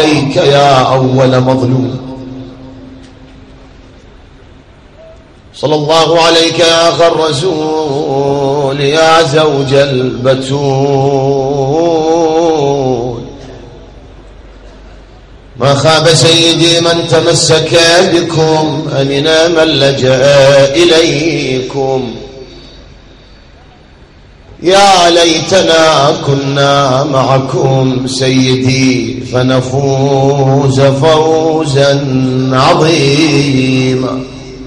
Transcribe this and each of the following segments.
عليك يا أول مظلوم. صلى الله عليك يا أخ الرسول يا زوج البتول. ما خاب سيدي من تمسك بكم، أمن من لجأ إليكم. يا ليتنا كنا معكم سيدي فنفوز فوزا عظيما.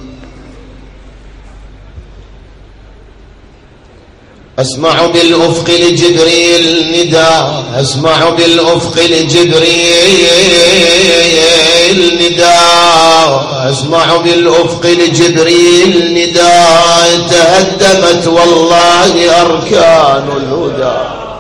أسمع بالأفق لجبريل نداء، أسمع بالأفق لجبريل نداء، أسمع بالأفق لجبريل نداء. تهدمت والله أركان الهدى.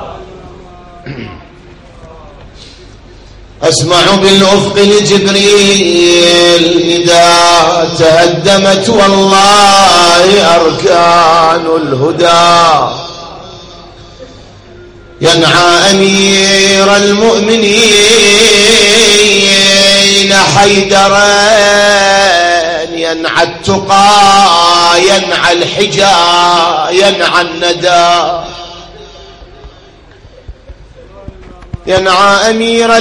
أسمع بالأفق لجبريل نداء، تهدمت والله أركان الهدى. ينعى أمير المؤمنين حيدرا، ينعى التقى، ينعى الحجا، ينعى الندى. ينعى أمير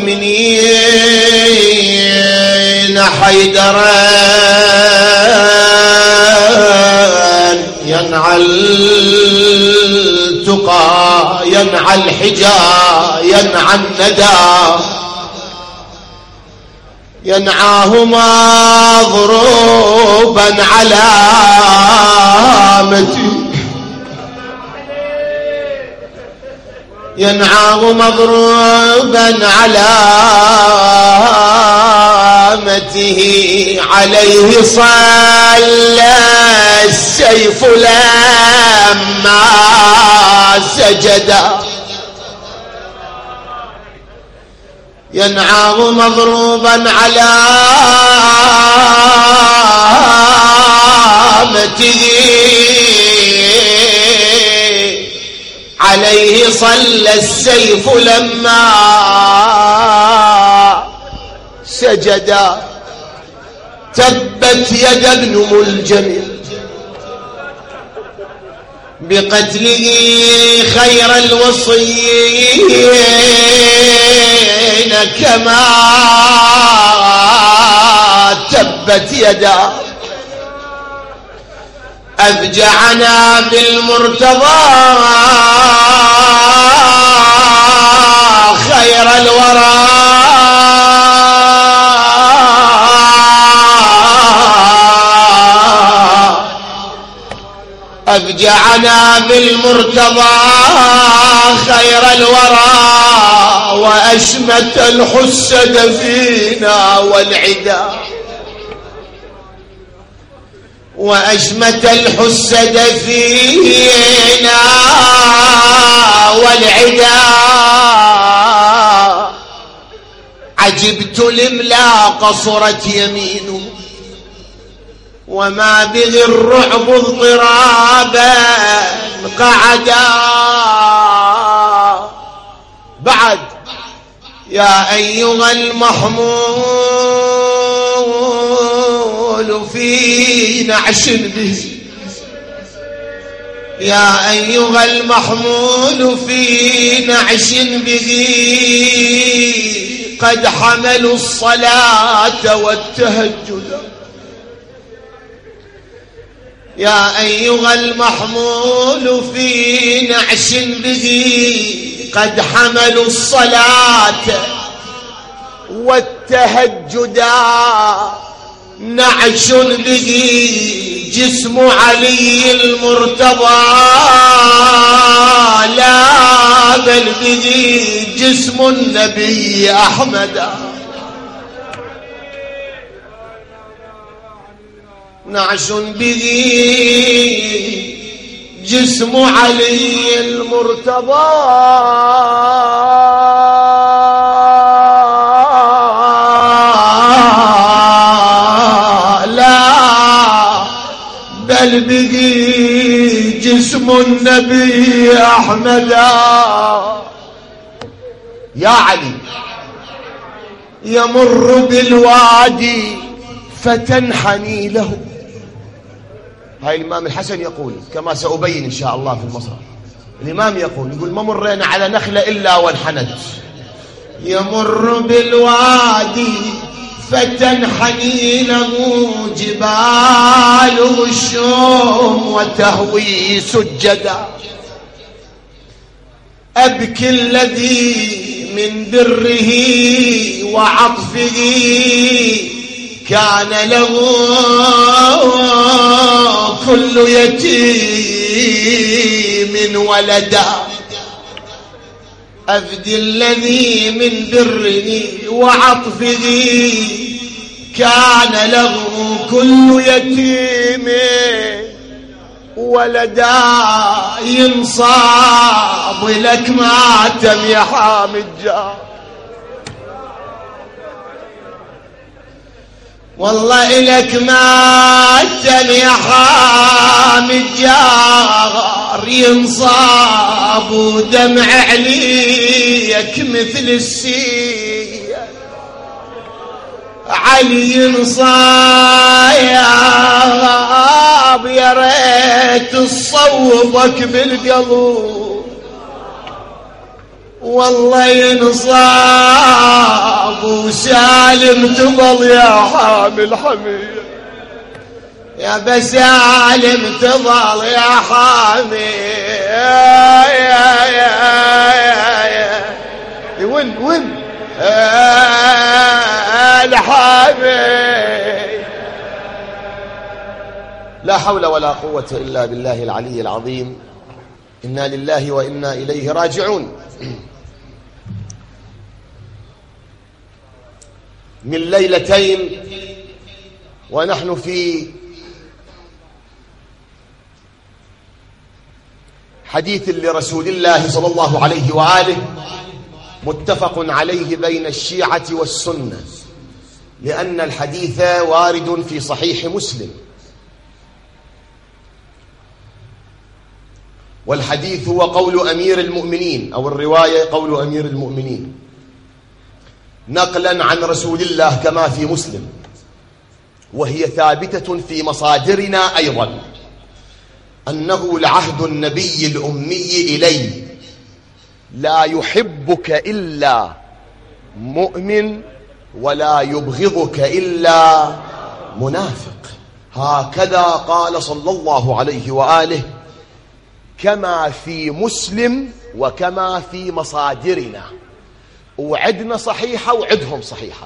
المؤمنين حيدرا، ينعى التقى، ينعى الحجا، ينعى الندى. ينعاهما ضروبا علامتي، ينعاه مضروبا علامته. عليه صلى السيف لما سجد. ينعاه مضروبا علامته. عليه صلى السيف لما سجد. تبت يد ابن ملجم بقتله خير الوصيين، كما تبت يدا أفجعنا بالمرتضى خير الورى. أفجعنا بالمرتضى خير الورى، وأشمت الحسد فينا والعدا، وأشمت الحسد فينا والعدا. عجبت لملا قصرت يمينه، وما به الرعب اضطرابا قعدا. بعد يا أيها المحمول في نعش به، يا أيها المحمول في نعش به، قد حملوا الصلاة والتهجد. يا أيها المحمول في نعش به، قد حملوا الصلاة والتهجد. نعش به جسم علي المرتضى، لا بل به جسم النبي أحمد. نعش به جسم علي المرتضى، لا بل به جسم النبي أحمد. يا علي يمر بالوادي فتنحني له. هاي الإمام الحسن يقول كما سأبين إن شاء الله في المسرح. الإمام يقول ما مرينا على نخلة إلا وانحنت. يمر بالوادي فتنحني له جباله الشوم وتهوي سجدا. أبكي الذي من بره وعطفه كان له كل يتيم ولدا. أفدي الذي من بره وعطفه كان له كل يتيم ولدا. ينصاب لك ماتم يا حامد جار، والله إلك ماتم يا حامد جار. ينصاب ودمع عليك مثل السيل. علي ينصاب يا ريت تصوبك بالقلب، والله ينصاب وسالم تظل يا حامل حمية. يا بسالم تظل يا حامي. وين الحامي. لا حول ولا قوة إلا بالله العلي العظيم. إنا لله وإنا إليه راجعون. من ليلتين ونحن في حديث لرسول الله صلى الله عليه وآله متفق عليه بين الشيعة والسنة، لأن الحديث وارد في صحيح مسلم، والحديث هو قول أمير المؤمنين، أو الرواية قول أمير المؤمنين نقلا عن رسول الله كما في مسلم، وهي ثابتة في مصادرنا أيضا، أنه لعهد النبي الأمي إلي لا يحبك إلا مؤمن ولا يبغضك إلا منافق. هكذا قال صلى الله عليه وآله كما في مسلم وكما في مصادرنا، وعدنا صحيحة وعدهم صحيحة.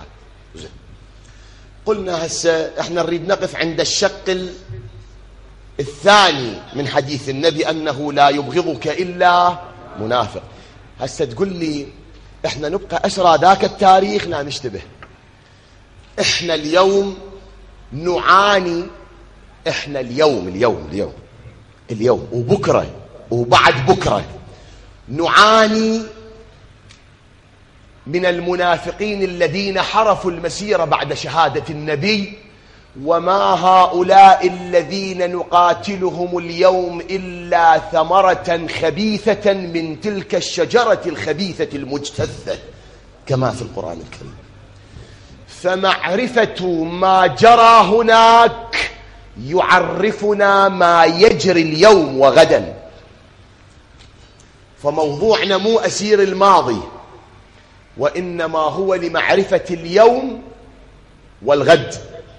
قلنا هسه احنا نريد نقف عند الشق الثاني من حديث النبي أنه لا يبغضك إلا منافق. هسه تقول لي احنا نبقى أسرى ذاك التاريخ؟ لا نشتبه. احنا اليوم نعاني، احنا اليوم وبكرة وبعد بكرة نعاني من المنافقين الذين حرفوا المسيرة بعد شهادة النبي، وما هؤلاء الذين نقاتلهم اليوم إلا ثمرة خبيثة من تلك الشجرة الخبيثة المجتثة كما في القرآن الكريم. فمعرفة ما جرى هناك يعرفنا ما يجري اليوم وغدا. فموضوعنا مو أسير الماضي، وإنما هو لمعرفة اليوم والغد.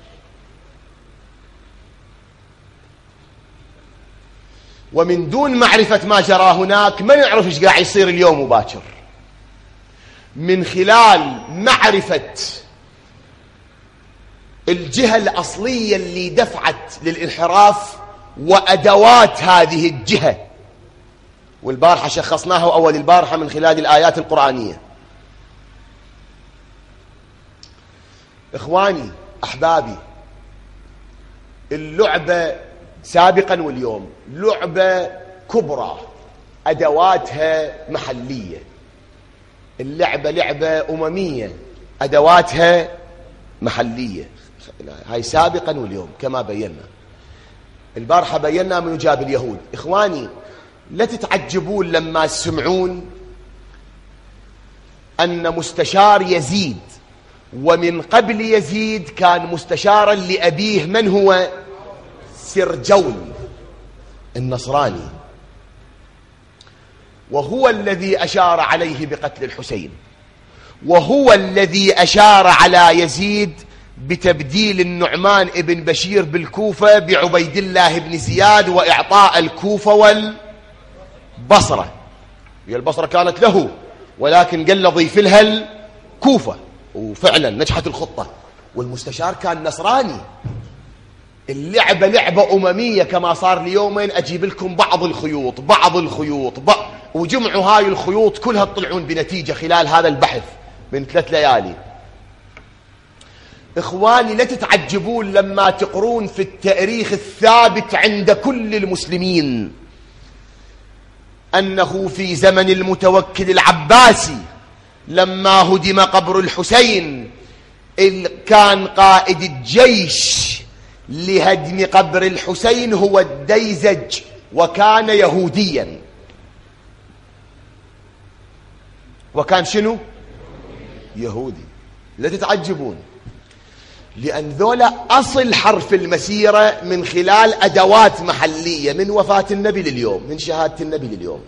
ومن دون معرفة ما جرى هناك ما نعرف ايش قاعد يصير اليوم وباكر. من خلال معرفة الجهة الأصلية اللي دفعت للانحراف وأدوات هذه الجهة، والبارحة شخصناها أول البارحة من خلال الآيات القرآنية. إخواني أحبابي، اللعبة سابقا واليوم لعبة كبرى أدواتها محلية، اللعبة لعبة أممية أدواتها محلية. هاي سابقا واليوم كما بينا. البارحة بينا من جاب اليهود. إخواني لا تتعجبون لما تسمعون أن مستشار يزيد ومن قبل يزيد كان مستشارا لأبيه من هو؟ سرجون النصراني، وهو الذي أشار عليه بقتل الحسين، وهو الذي أشار على يزيد بتبديل النعمان ابن بشير بالكوفة بعبيد الله بن زياد وإعطاء الكوفة والبصرة. هي البصرة كانت له، ولكن قال له ضيف لها الكوفة، وفعلا نجحت الخطة. والمستشار كان نصراني. اللعبة لعبة أممية كما صار ليومين، أجيب لكم بعض الخيوط وجمعوا هاي الخيوط كلها تطلعون بنتيجة خلال هذا البحث من 3 ليالي. إخواني لا تتعجبون لما تقرون في التاريخ الثابت عند كل المسلمين أنه في زمن المتوكل العباسي لما هدم قبر الحسين كان قائد الجيش لهدم قبر الحسين هو الديزج، وكان يهوديا. وكان شنو؟ يهودي. لا تتعجبون، لأن ذولا أصل حرف المسيرة من خلال أدوات محلية من وفاة النبي لليوم، من شهادة النبي لليوم.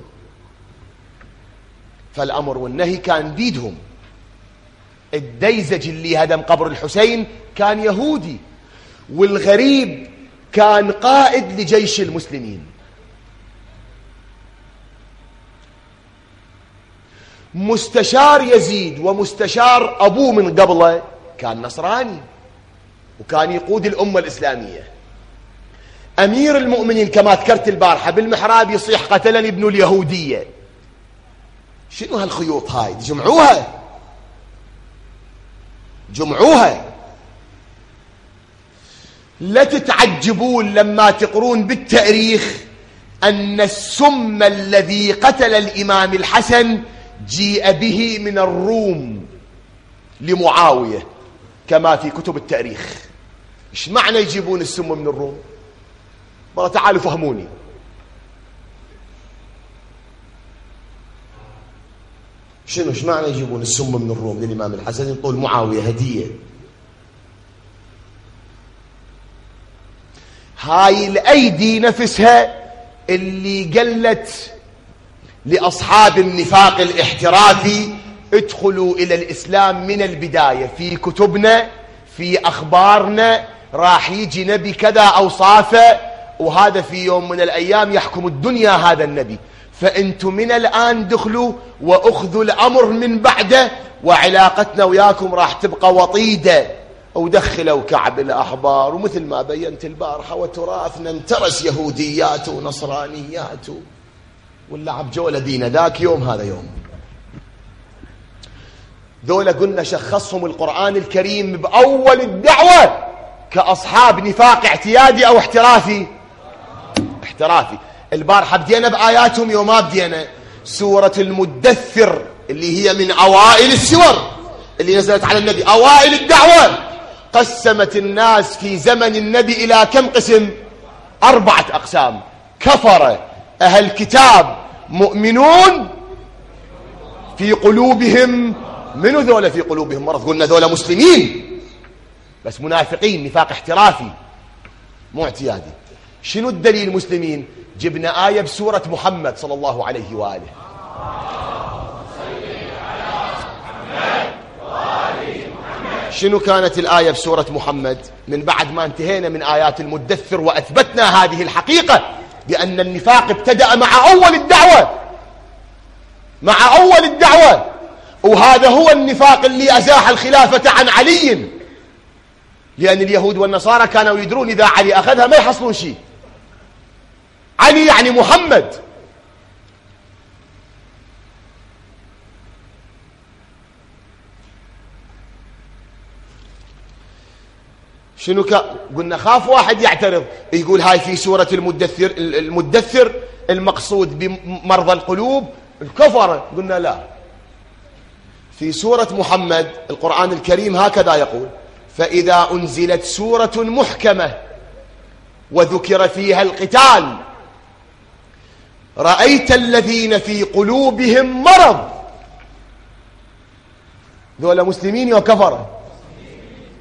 فالأمر والنهي كان بيدهم. الديزج اللي هدم قبر الحسين كان يهودي، والغريب كان قائد لجيش المسلمين. مستشار يزيد ومستشار أبوه من قبله كان نصراني، وكان يقود الأمة الإسلامية. أمير المؤمنين كما ذكرت البارحة بالمحراب يصيح قتلني ابن اليهودية. شنو هالخيوط هاي؟ جمعوها. لا تتعجبون لما تقرون بالتاريخ أن السم الذي قتل الإمام الحسن جيء به من الروم لمعاوية كما في كتب التاريخ. إيش معنى يجيبون السم من الروم؟ والله تعالوا فهموني. إيش معنى يجيبون السم من الروم للإمام الحسن يقول معاوية هدية؟ هاي الأيدي نفسها اللي قلت لأصحاب النفاق الاحترافي ادخلوا إلى الإسلام من البداية. في كتبنا في أخبارنا راح يجي نبي كذا أوصافه، وهذا في يوم من الأيام يحكم الدنيا هذا النبي، فأنتم من الآن دخلوا وأخذوا الأمر من بعده، وعلاقتنا وياكم راح تبقى وطيدة. ودخلوا كعب الأحبار، ومثل ما بينت البارحة وتراثنا انترس يهوديات ونصرانيات، واللعب جولة دين ذاك يوم هذا يوم. ذولا قلنا شخصهم القرآن الكريم بأول الدعوة كأصحاب نفاق اعتيادي أو احترافي. البارحة بدينا بآياتهم، يوم ما بدينا سورة المدثر اللي هي من أوائل السور اللي نزلت على النبي، أوائل الدعوة. قسمت الناس في زمن النبي إلى كم قسم؟ 4 أقسام: كفر أهل الكتاب، مؤمنون في قلوبهم. منو ذولا في قلوبهم مرض؟ قلنا ذولا مسلمين بس منافقين، نفاق احترافي مو اعتيادي. شنو الدليل مسلمين؟ جبنا آية بسورة محمد صلى الله عليه وآله. شنو كانت الآية بسورة محمد؟ من بعد ما انتهينا من آيات المدثر وأثبتنا هذه الحقيقة بأن النفاق ابتدأ مع أول الدعوة، وهذا هو النفاق اللي أزاح الخلافة عن علي، لأن اليهود والنصارى كانوا يدرون إذا علي أخذها ما يحصلون شيء. علي يعني محمد. شنو قلنا خاف واحد يعترض يقول هاي في سورة المدثر المقصود بمرضى القلوب الكفرة. قلنا لا، في سورة محمد القرآن الكريم هكذا يقول: فإذا أنزلت سورة محكمة وذكر فيها القتال رأيت الذين في قلوبهم مرض. ذولا مسلمين وكفرة.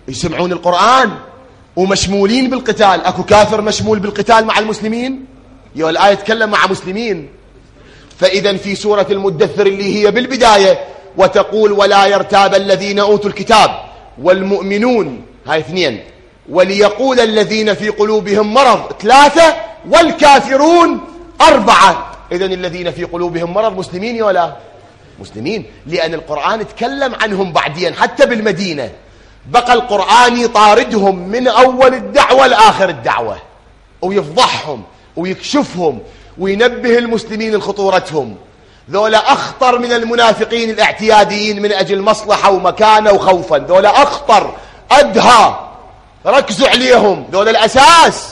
يسمعون القرآن ومشمولين بالقتال. أكو كافر مشمول بالقتال مع المسلمين؟ يا الآية تكلم مع مسلمين. فإذا في سورة المدثر اللي هي بالبداية وتقول ولا يرتاب الذين أوتوا الكتاب والمؤمنون، هاي 2، وليقول الذين في قلوبهم مرض 3، والكافرون 4. إذن الذين في قلوبهم مرض مسلمين يا لا؟ مسلمين، لأن القرآن تكلم عنهم بعدين حتى بالمدينة. بقى القرآن يطاردهم من أول الدعوة لآخر الدعوة، ويفضحهم ويكشفهم وينبه المسلمين لخطورتهم. ذولا أخطر من المنافقين الاعتياديين من أجل مصلحة ومكانة وخوفا. ذولا أخطر أدهى، ركزوا عليهم، ذولا الأساس.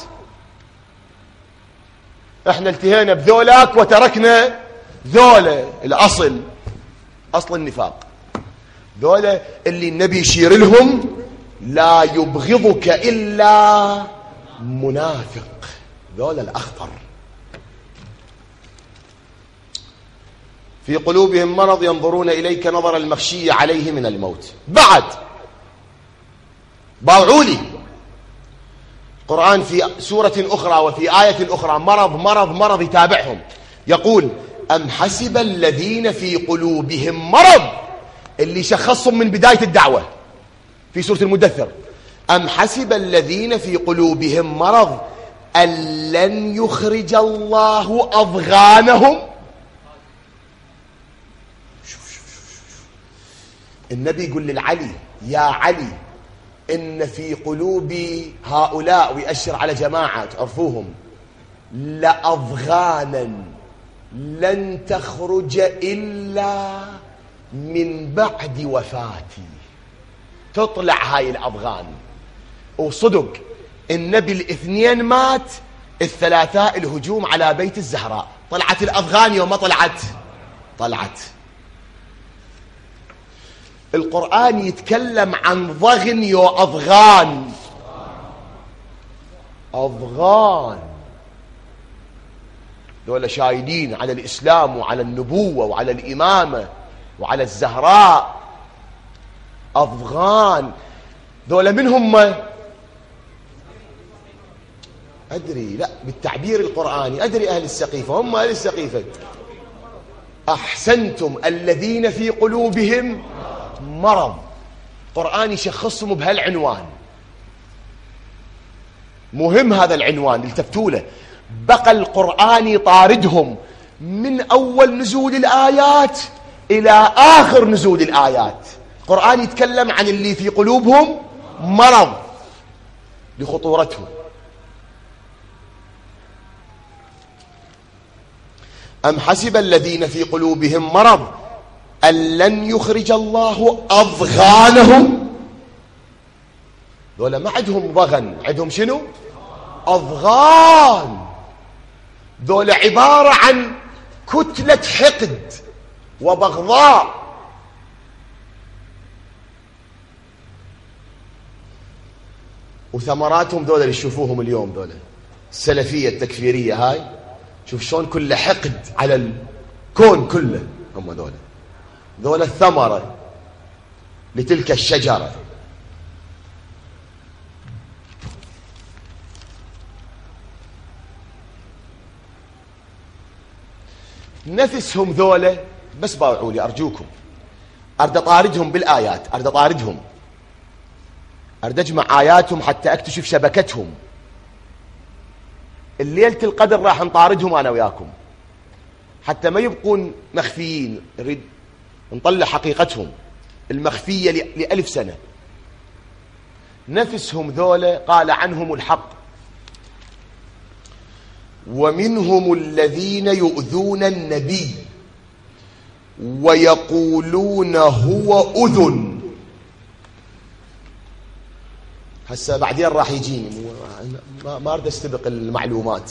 احنا التهينا بذولاك وتركنا ذولا الأصل، أصل النفاق. ذولا اللي النبي يشير لهم لا يبغضك إلا منافق، ذولا الأخطر. في قلوبهم مرض ينظرون إليك نظر المخشي عليه من الموت. بعد باوعولي القرآن في سورة أخرى وفي آية أخرى مرض مرض مرض يتابعهم. يقول أم حسب الذين في قلوبهم مرض، اللي شخصهم من بداية الدعوة في سورة المدثر. أم حسب الذين في قلوبهم مرض أن لن يخرج الله أضغانهم. النبي يقول للعلي يا علي إن في قلوب هؤلاء، ويأشر على جماعة تعرفوهم، لأضغانا لن تخرج إلا من بعد وفاتي. تطلع هاي الأضغان. وصدق النبي الاثنين مات، الثلاثاء الهجوم على بيت الزهراء. طلعت الأضغان يوم ما طلعت. القرآن يتكلم عن ضغن يو أضغان. أضغان دول شايدين على الإسلام وعلى النبوة وعلى الإمامة وعلى الزهراء. أضغان دول من هم؟ أدري، لا بالتعبير القرآني أدري أهل السقيفة، هم أهل السقيفة. أحسنتم، الذين في قلوبهم مرض. القرآن يشخصهم بهالعنوان، مهم هذا العنوان التفتوا له. بقى القرآن يطاردهم من أول نزول الآيات إلى آخر نزول الآيات. القرآن يتكلم عن اللي في قلوبهم مرض لخطورتهم. أم حسب الذين في قلوبهم مرض أن لن يخرج الله أضغانهم. ذولا ما عندهم ضغن، عندهم شنو؟ أضغان. ذولا عبارة عن كتلة حقد وبغضاء. وثمراتهم ذولا اللي تشوفوهم اليوم، ذولا السلفية التكفيرية هاي، شوف شلون كله حقد على الكون كله. هم ذولا الثمرة لتلك الشجرة. نفسهم ذولا بس باوعوا لي أرجوكم. أرد أطاردهم بالآيات، أرد أطاردهم، أرد أجمع آياتهم حتى أكتشف شبكتهم. الليلة القدر راح نطاردهم أنا وياكم حتى ما يبقون مخفيين. نريد نطلع حقيقتهم المخفية ل1000 سنة. نفسهم ذولا قال عنهم الحق ومنهم الذين يؤذون النبي ويقولون هو أذن. هسه بعدين راح يجيني، ما أريد أستبق المعلومات.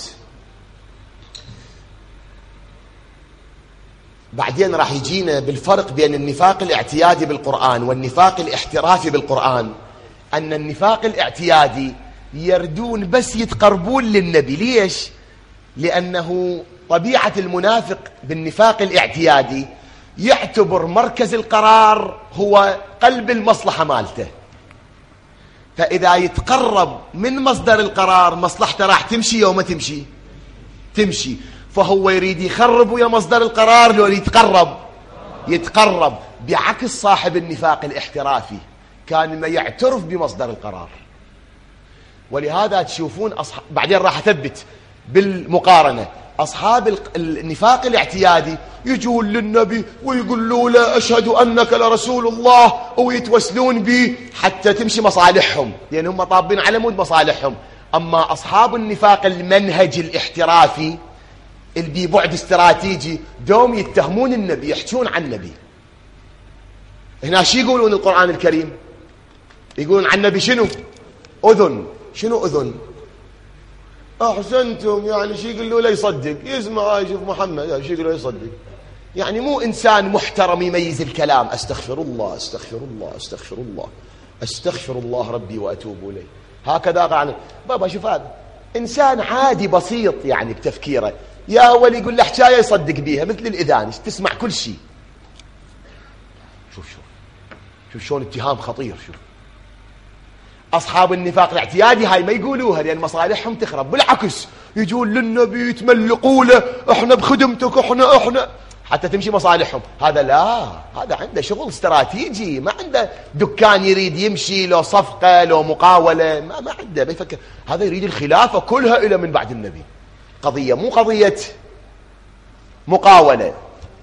بعدين راح يجينا بالفرق بين النفاق الاعتيادي بالقرآن والنفاق الاحترافي بالقرآن. أن النفاق الاعتيادي يردون بس يتقربون للنبي. ليش؟ لأنه طبيعة المنافق بالنفاق الاعتيادي يعتبر مركز القرار هو قلب المصلحة مالته. فإذا يتقرب من مصدر القرار مصلحته راح تمشي أو ما تمشي؟ تمشي. فهو يريد يخرب ويا مصدر القرار لو يتقرب بعكس صاحب النفاق الاحترافي كان ما يعترف بمصدر القرار. ولهذا تشوفون بعدين راح أثبت بالمقارنة أصحاب النفاق الاعتيادي يجون للنبي ويقولوا له أشهد أنك لرسول الله ويتوسلون به حتى تمشي مصالحهم، لأن هم طابين على مود مصالحهم. أما أصحاب النفاق المنهج الاحترافي اللي ببعد استراتيجي دوم يتهمون النبي، يحجون عن النبي. هنا شو يقولون القرآن الكريم؟ يقولون عن النبي شنو؟ أذن. شنو أذن؟ أحسنتم، يعني شي يقولوا له يصدق، يسمع يشوف محمد شي يقولوا له يصدق، يعني مو إنسان محترم يميز الكلام. أستغفر الله أستغفر الله أستغفر الله أستغفر الله ربي وأتوب إليه. هكذا قال بابا. شوف هذا إنسان عادي بسيط يعني بتفكيره، يا ولي يقول له حكاية يصدق بيها مثل الإذان تسمع كل شيء. شوف شلون اتهام خطير. شوف أصحاب النفاق الاعتيادي هاي ما يقولوها لأن مصالحهم تخرب، بالعكس يجون للنبي يتملقوا له احنا بخدمتك احنا حتى تمشي مصالحهم. هذا لا، هذا عنده شغل استراتيجي، ما عنده دكان يريد يمشي لو صفقة لو مقاولة، ما عنده بيفكر. هذا يريد الخلافة كلها إلى من بعد النبي. قضية مو قضية مقاولة.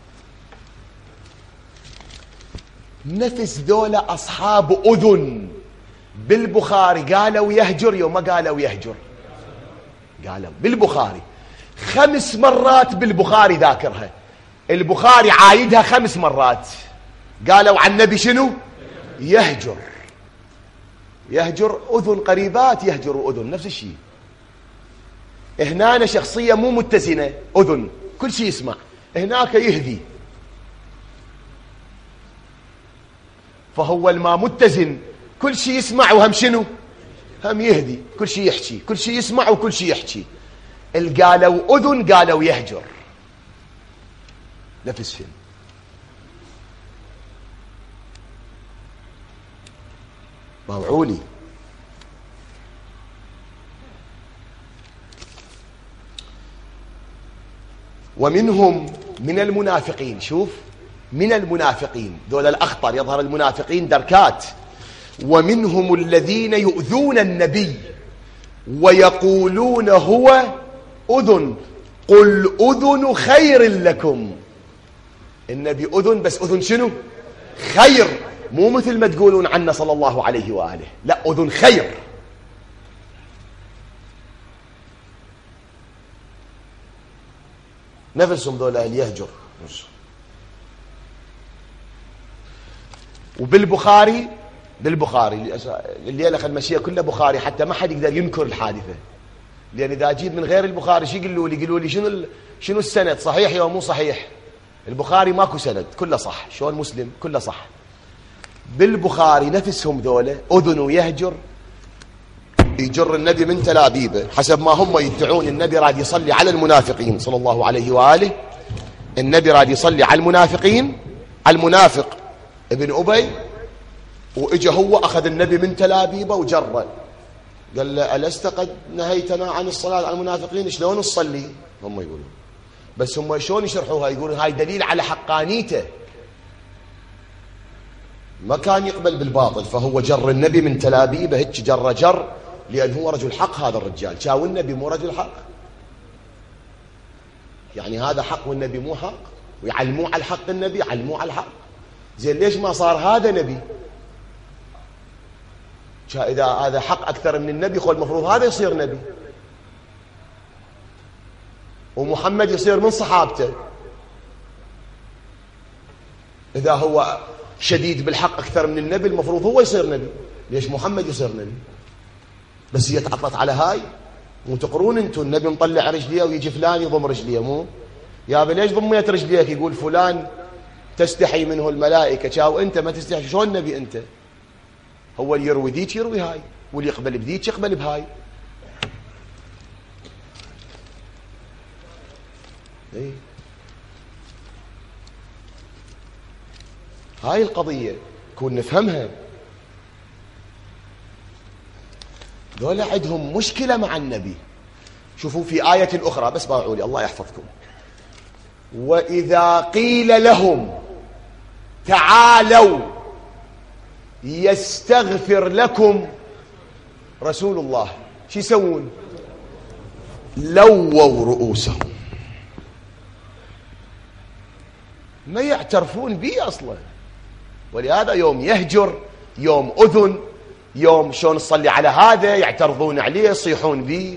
نفس ذولا أصحاب أذن بالبخاري قالوا يهجر يوم ما قالوا يهجر؟ قالوا بالبخاري 5 مرات. بالبخاري ذاكرها، البخاري عايدها 5 مرات. قالوا عن النبي شنو؟ يهجر. يهجر أذن قريبات، يهجر أذن نفس الشيء. هنا شخصية مو متزنة، أذن كل شيء يسمع، هناك يهذي. فهو الما متزن كل شيء يسمع وهم شنو؟ هم يهدي، كل شيء يحكي، كل شيء يسمع وكل شيء يحكي. قالوا أذن قالوا يهجر، نفس فيلم. موعولي. ومنهم من المنافقين، شوف من المنافقين ذول الأخطر، يظهر المنافقين دركات. ومنهم الذين يؤذون النبي ويقولون هو أذن قل أذن خير لكم. النبي أذن، بس أذن شنو؟ خير، مو مثل ما تقولون عنه صلى الله عليه وآله، لا أذن خير. نفسهم ذولا اللي يهجر. وبالبخاري الليلة خل مشيها كلها بخاري حتى ما حد يقدر ينكر الحادثة. لأن إذا أجيب من غير البخاري شو يقولوا لي شنو السند صحيح يا مو صحيح؟ البخاري ماكو سند، كله صح. شلون مسلم؟ كله صح. بالبخاري نفسهم ذولا أذن ويهجر، يجر النبي من تلابيبه حسب ما هم يدعون. النبي راد يصلي على المنافقين صلى الله عليه وآله، النبي راد يصلي على المنافقين، على المنافق ابن أبي، وإجا هو أخذ النبي من تلابيبه وجره، قال له ألست قد نهيتنا عن الصلاة على المنافقين؟ شلون نصلي؟ هم يقولون، بس هم شلون يشرحوها؟ يقولون هاي دليل على حقانيته، ما كان يقبل بالباطل. فهو جر النبي من تلابيبه هيك جر لأن هو رجل حق. هذا الرجال شاو النبي مو رجل حق، يعني هذا حق والنبي مو حق، ويعلموه على الحق. النبي علموه على الحق. زين ليش ما صار هذا نبي؟ إذا هذا حق أكثر من النبي خو المفروض هذا يصير نبي، ومحمد يصير من صحابته. إذا هو شديد بالحق أكثر من النبي المفروض هو يصير نبي. ليش محمد يصير نبي؟ بس هي تعطت على هاي. مو تقرون انتم النبي مطلع رجليه ويجي فلان يضم رجليه؟ مو يا ليش ضميت رجليك؟ يقول فلان تستحي منه الملائكة، شاو انت ما تستحي. شلون نبي انت؟ هو اللي يروي ذيك يروي هاي، واللي يقبل بذيك يقبل بهاي. ايه هاي القضية كون نفهمها. ذولا عندهم مشكلة مع النبي. شوفوا في آية أخرى، بس باعوا لي الله يحفظكم. وإذا قيل لهم تعالوا يستغفر لكم رسول الله، شو يسوون؟ لووا رؤوسهم، ما يعترفون بي أصلا. ولهذا يوم يهجر، يوم أذن، يوم شلون نصلي على هذا يعترضون عليه، يصيحون بي.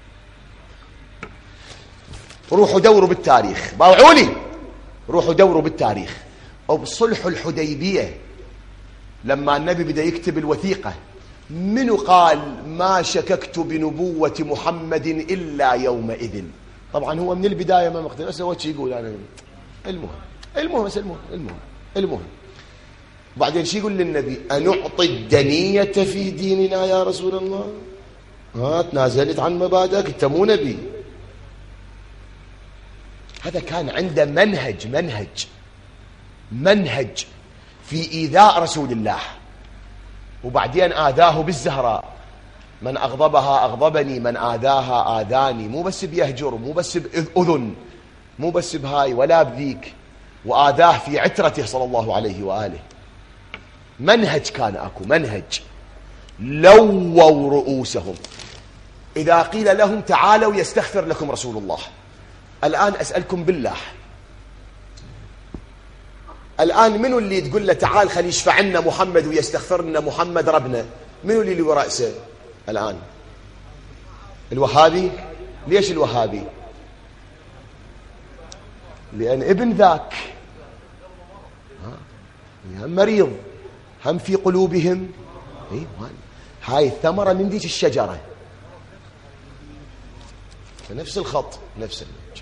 روحوا دوروا بالتاريخ، باوعوا لي، روحوا دوروا بالتاريخ. وبصلح الحديبية لما النبي بدأ يكتب الوثيقة، منو قال ما شككت بنبوة محمد إلا يومئذ؟ طبعا هو من البداية ما مقتنع، بس هو يقول أنا المهم. وبعدين شو يقول للنبي؟ أنعطي الدنية في ديننا يا رسول الله؟ تنازلت عن مبادئك، أنت مو نبي. هذا كان عنده منهج في إيذاء رسول الله. وبعدين آذاه بالزهراء، من أغضبها أغضبني، من آذاها آذاني. مو بس بيهجر، مو بس بأذن، مو بس بهاي ولا بذيك، وآذاه في عترته صلى الله عليه وآله. منهج كان أكو منهج. لووا رؤوسهم. إذا قيل لهم تعالوا يستغفر لكم رسول الله، الآن أسألكم بالله، الآن منو اللي تقول له تعال خلي يشفع لنا محمد ويستغفر لنا محمد ربنا؟ منو اللي ورأسه الآن؟ الوهابي. ليش الوهابي؟ لأن ابن ذاك هم مريض، هم في قلوبهم هاي الثمرة من ذيك الشجرة. فنفس الخط، نفس النهج.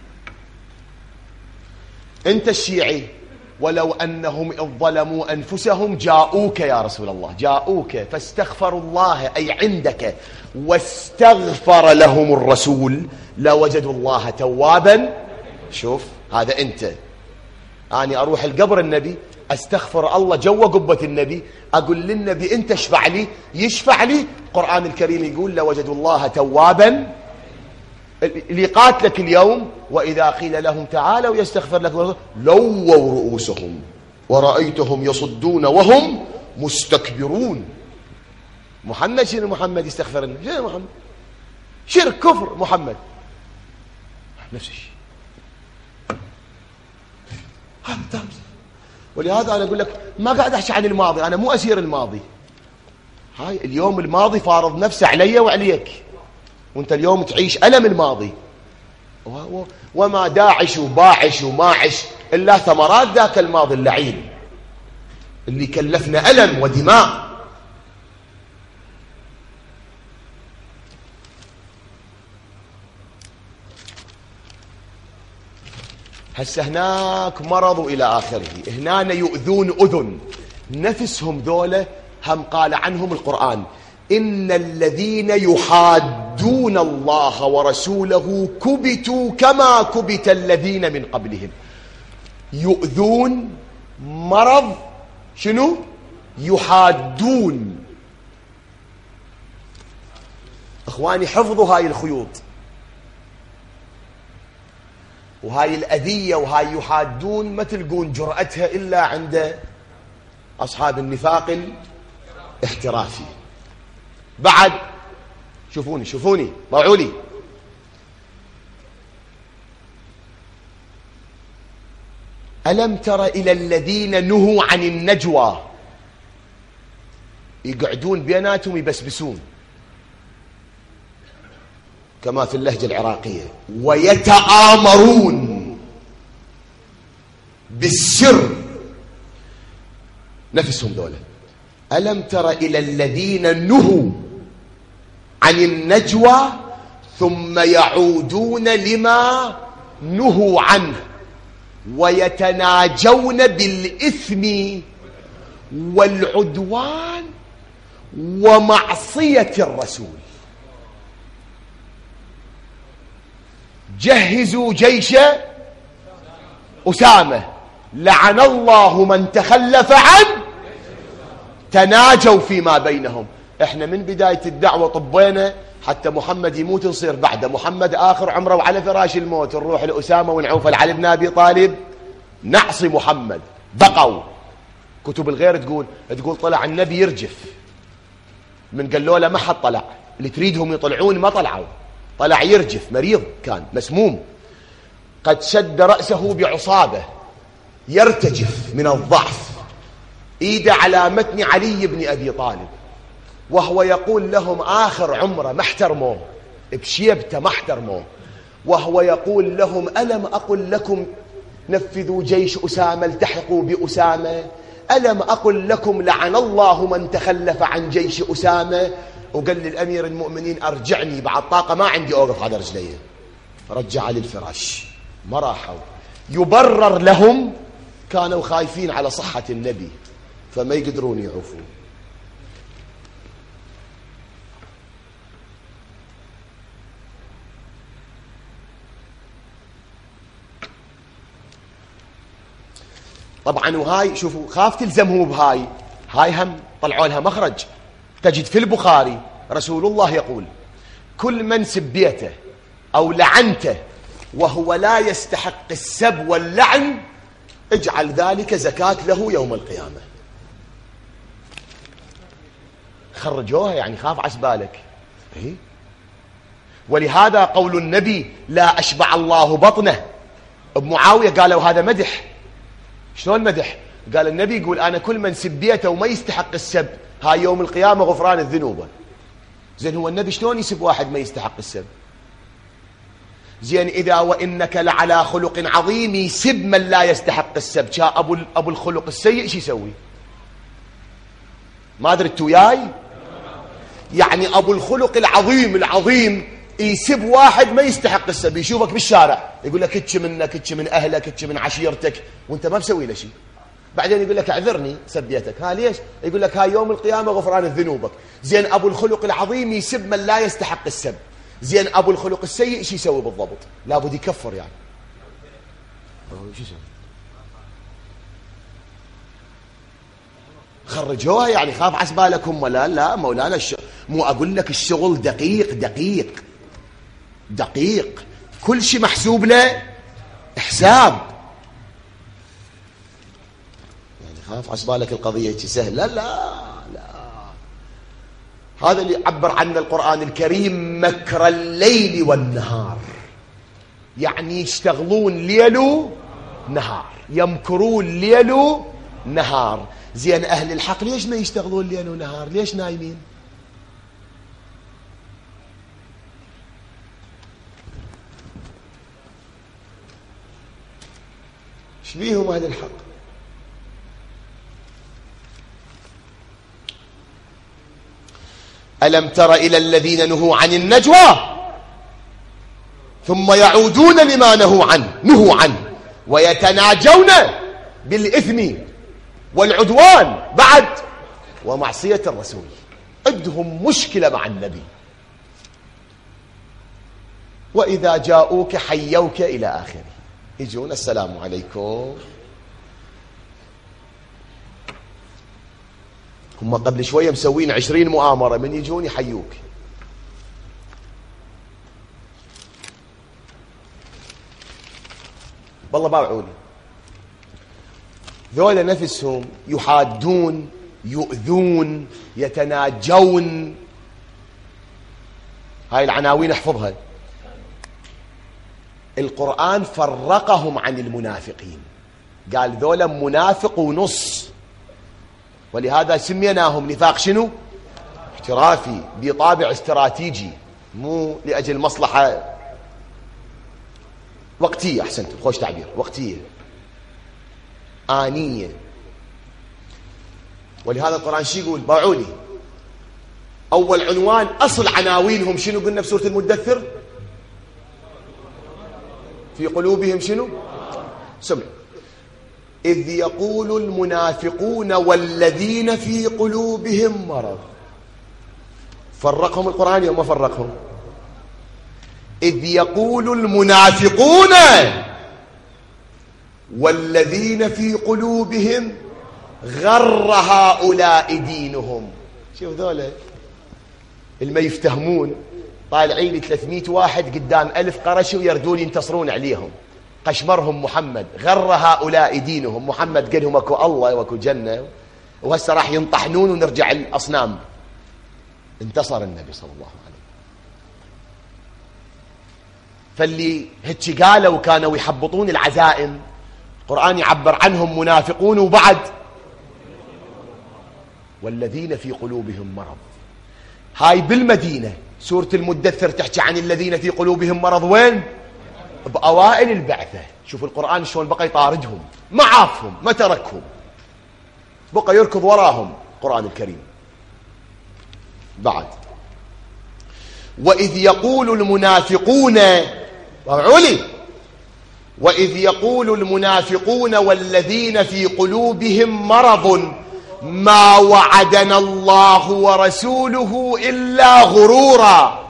أنت الشيعي، ولو أنهم إذ ظلموا أنفسهم جاءوك يا رسول الله، جاءوك فاستغفروا الله أي عندك واستغفر لهم الرسول لوجدوا الله توابا. شوف هذا أنت. أنا أروح القبر النبي أستغفر الله جوا قبة النبي، أقول للنبي أنت اشفع لي، يشفع لي. القرآن الكريم يقول لوجدوا الله توابا. اللي قاتلك اليوم وإذا قيل لهم تعالوا يستغفر لكم لووا رؤوسهم ورأيتهم يصدون وهم مستكبرون. محمد شنو؟ محمد يستغفر لنا شنو؟ محمد شرك كفر، محمد نفس الشيء. ولهذا أنا أقول لك ما قاعد أحكي عن الماضي، أنا مو أسير الماضي. هاي اليوم الماضي فارض نفسه علي وعليك، وانت اليوم تعيش ألم الماضي. وما داعش وباعش وماعش إلا ثمرات ذاك الماضي اللعين اللي كلفنا ألم ودماء. هسه هناك مرضوا إلى آخره، هنا يؤذون أذن. نفسهم ذولا هم قال عنهم القرآن إن الذين يحادون الله ورسوله كبتوا كما كبت الذين من قبلهم. يؤذون مرض شنو؟ يحادون. اخواني حفظوا هاي الخيوط، وهاي الأذية وهاي يحادون ما تلقون جرأتها إلا عند أصحاب النفاق الاحترافي. بعد شوفوني ضعوا لي. ألم تر إلى الذين نهوا عن النجوى، يقعدون بيناتهم يبسبسون كما في اللهجة العراقية، ويتآمرون بالسر. نفسهم ذولا. ألم تر إلى الذين نهوا عن النجوى ثم يعودون لما نهوا عنه ويتناجون بالإثم والعدوان ومعصية الرسول. جهزوا جيش أسامة لعن الله من تخلف عنه. تناجوا فيما بينهم. احنا من بداية الدعوة طبينا حتى محمد يموت نصير بعده. محمد آخر عمره وعلى فراش الموت نروح لأسامة ونعوف علي بن أبي طالب نعصي محمد. بقوا كتب الغير تقول طلع النبي يرجف، من قالوا له ما حد طلع، اللي تريدهم يطلعون ما طلعوا، طلع يرجف، مريض كان مسموم، قد شد رأسه بعصابة يرتجف من الضعف، ايده على متن علي بن أبي طالب، وهو يقول لهم آخر عمره ما احترموه بشيبته ما احترموه، وهو يقول لهم ألم أقل لكم نفذوا جيش أسامة التحقوا بأسامة؟ ألم أقل لكم لعن الله من تخلف عن جيش أسامة؟ وقال للأمير المؤمنين أرجعني، بعد طاقة ما عندي أوقف على رجلي، رجع للفراش ما راحوا. يبرر لهم كانوا خايفين على صحة النبي فما يقدرون يعوفون. طبعا وهاي شوفوا خاف تلزمهم بهاي، هاي هم طلعوا لها مخرج. تجد في البخاري رسول الله يقول كل من سبيته أو لعنته وهو لا يستحق السب واللعن اجعل ذلك زكاة له يوم القيامة. خرجوها يعني خاف عسبالك. ولهذا قول النبي لا أشبع الله بطنه، بمعاوية قالوا هذا مدح. شلون مدح؟ قال النبي يقول أنا كل من سبيته وما يستحق السب هاي يوم القيامة غفران الذنوب. زين هو النبي شلون يسب واحد ما يستحق السب؟ زين إذا وإنك لعلى خلق عظيم يسب من لا يستحق السب، شا أبو الخلق السيء شو يسوي؟ ما أدري انتو وياي؟ يعني أبو الخلق العظيم يسب واحد ما يستحق السب، يشوفك بالشارع يقول لك اتش منك، اتش من أهلك، اتش من عشيرتك، وانت ما مسوي له شيء. بعدين يقول لك اعذرني سبيتك، ها ليش؟ يقول لك هاي يوم القيامة غفران الذنوبك. زين أبو الخلق العظيم يسب من لا يستحق السب، زين أبو الخلق السيء شو يسوي بالضبط؟ لابد يكفر يعني. شو يسوي؟ خرجوها يعني خاف عسبالكم ولا لا مولانا مو أقول لك الشغل دقيق كل شيء محسوب له حساب. يعني خاف عسبالك القضية سهل، لا هذا اللي عبر عنه القرآن الكريم مكر الليل والنهار، يعني يشتغلون ليل نهار، يمكرون ليل نهار. زين أهل الحق ليش ما يشتغلون ليل ونهار؟ ليش نايمين؟ ايش بيهم أهل الحق؟ ألم تر إلى الذين نهوا عن النجوى ثم يعودون لما نهوا عنه ويتناجون بالإثم والعدوان بعد ومعصية الرسول. عندهم مشكلة مع النبي، وإذا جاءوك حيوك إلى آخره، يجون السلام عليكم. هم قبل شوية مسوين 20 مؤامرة، من يجون يحيوك. والله باوعوني ذولا نفسهم يحادون يؤذون يتناجون. هاي العناوين احفظها. القرآن فرقهم عن المنافقين، قال ذولا منافق ونص، ولهذا سميناهم نفاق شنو؟ احترافي بطابع استراتيجي، مو لأجل مصلحة وقتية. أحسنت، خوش تعبير، وقتية آنية. ولهذا القرآن شو يقول؟ باعوني أول عنوان أصل عناوينهم شنو قلنا في سورة المدثر؟ في قلوبهم شنو؟ سمع إذ يقول المنافقون والذين في قلوبهم مرض. فرقهم القرآن يوم ما فرقهم. إذ يقول المنافقون والذين في قلوبهم غر هؤلاء دينهم. شوف ذولا اللي ما يفتهمون طالعين لي 300 واحد قدام 1000 قرشي ويردون ينتصرون عليهم. قشمرهم محمد، غر هؤلاء دينهم. محمد قال لهم اكو الله واكو جنة، وهسه راح ينطحنون ونرجع الأصنام. انتصر النبي صلى الله عليه وسلم. فاللي هيك قالوا كانوا يحبطون العزائم، القرآن يعبر عنهم منافقون وبعد والذين في قلوبهم مرض. هاي بالمدينة. سورة المدثر تحكي عن الذين في قلوبهم مرض وين؟ بأوائل البعثة. شوف القرآن شلون بقى يطاردهم، ما عافهم ما تركهم، بقى يركض وراهم القرآن الكريم. بعد وإذ يقول المنافقون وإذ يقول المنافقون والذين في قلوبهم مرض ما وعدنا الله ورسوله إلا غرورا.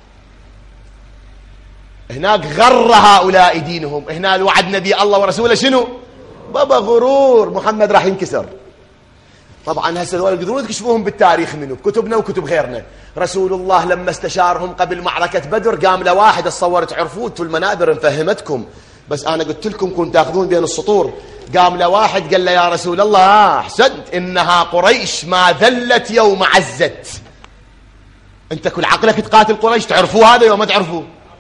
هناك غر هؤلاء دينهم، هنا الوعد نبي الله ورسوله شنو؟ بابا غرور، محمد راح ينكسر. طبعا هسه هذول يقدرون تكشفوهم بالتاريخ منه، بكتبنا وكتب غيرنا. رسول الله لما استشارهم قبل معركة بدر قام لواحد، اتصور تعرفوه انتم المنابر مفهمتكم، بس انا قلت لكم كنتوا تاخذون بين السطور. قام لواحد قال له يا رسول الله احسنت، انها قريش ما ذلت يوم عزت. انت كل عقلك تقاتل قريش، تعرفوه هذا يوم ما تعرفوه؟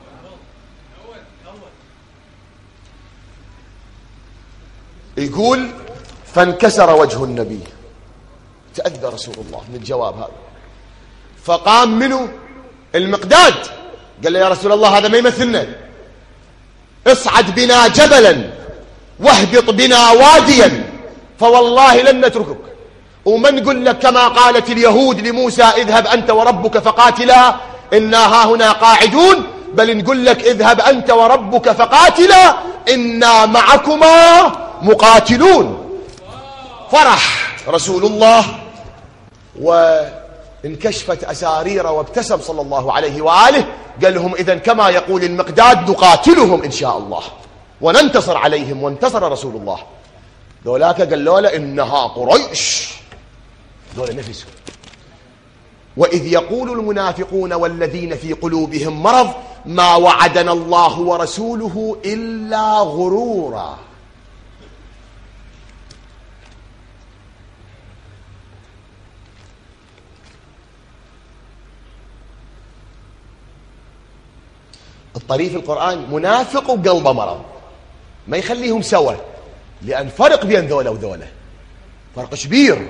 يقول فانكسر وجه النبي، تأذى رسول الله من الجواب هذا. فقام منه المقداد قال له يا رسول الله هذا ما يمثلنا، اصعد بنا جبلا واهبط بنا واديا فوالله لن نتركك، وما نقول لك كما قالت اليهود لموسى اذهب أنت وربك فقاتلا إنا هاهنا قاعدون، بل نقول لك اذهب أنت وربك فقاتلا إنا معكما مقاتلون. فرح رسول الله وانكشفت أسارير وابتسم صلى الله عليه وآله. قال لهم إذن كما يقول المقداد نقاتلهم إن شاء الله وننتصر عليهم، وانتصر رسول الله. ذولاك قالوا له إنها قريش، ذولا نفسهم. وإذ يقول المنافقون والذين في قلوبهم مرض ما وعدنا الله ورسوله إلا غرورا. الطريف القرآن منافق وقلبه مرض، ما يخليهم سوا، لأن فرق بين ذولا وذولا، فرق كبير.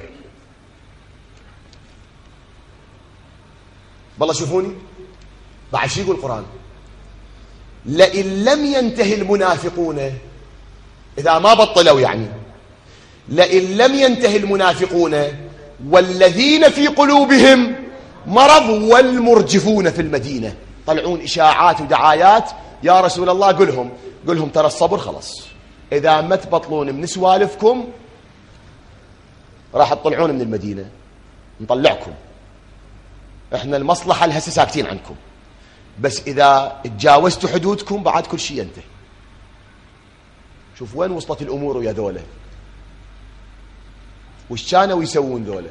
بالله شوفوني بعد شو يقول القرآن؟ لئن لم ينتهي المنافقون، إذا ما بطلوا يعني، لئن لم ينتهي المنافقون والذين في قلوبهم مرض والمرجفون في المدينة، طلعون إشاعات ودعايات يا رسول الله قل لهم ترى الصبر خلص، إذا ما تبطلون من سوالفكم راح تطلعون من المدينة، نطلعكم، احنا المصلحة لهسه ساكتين عنكم، بس إذا تجاوزتوا حدودكم بعد كل شيء ينتهي. شوف وين وصلت الأمور يا ذولا، وش كانوا يسوون ذولا.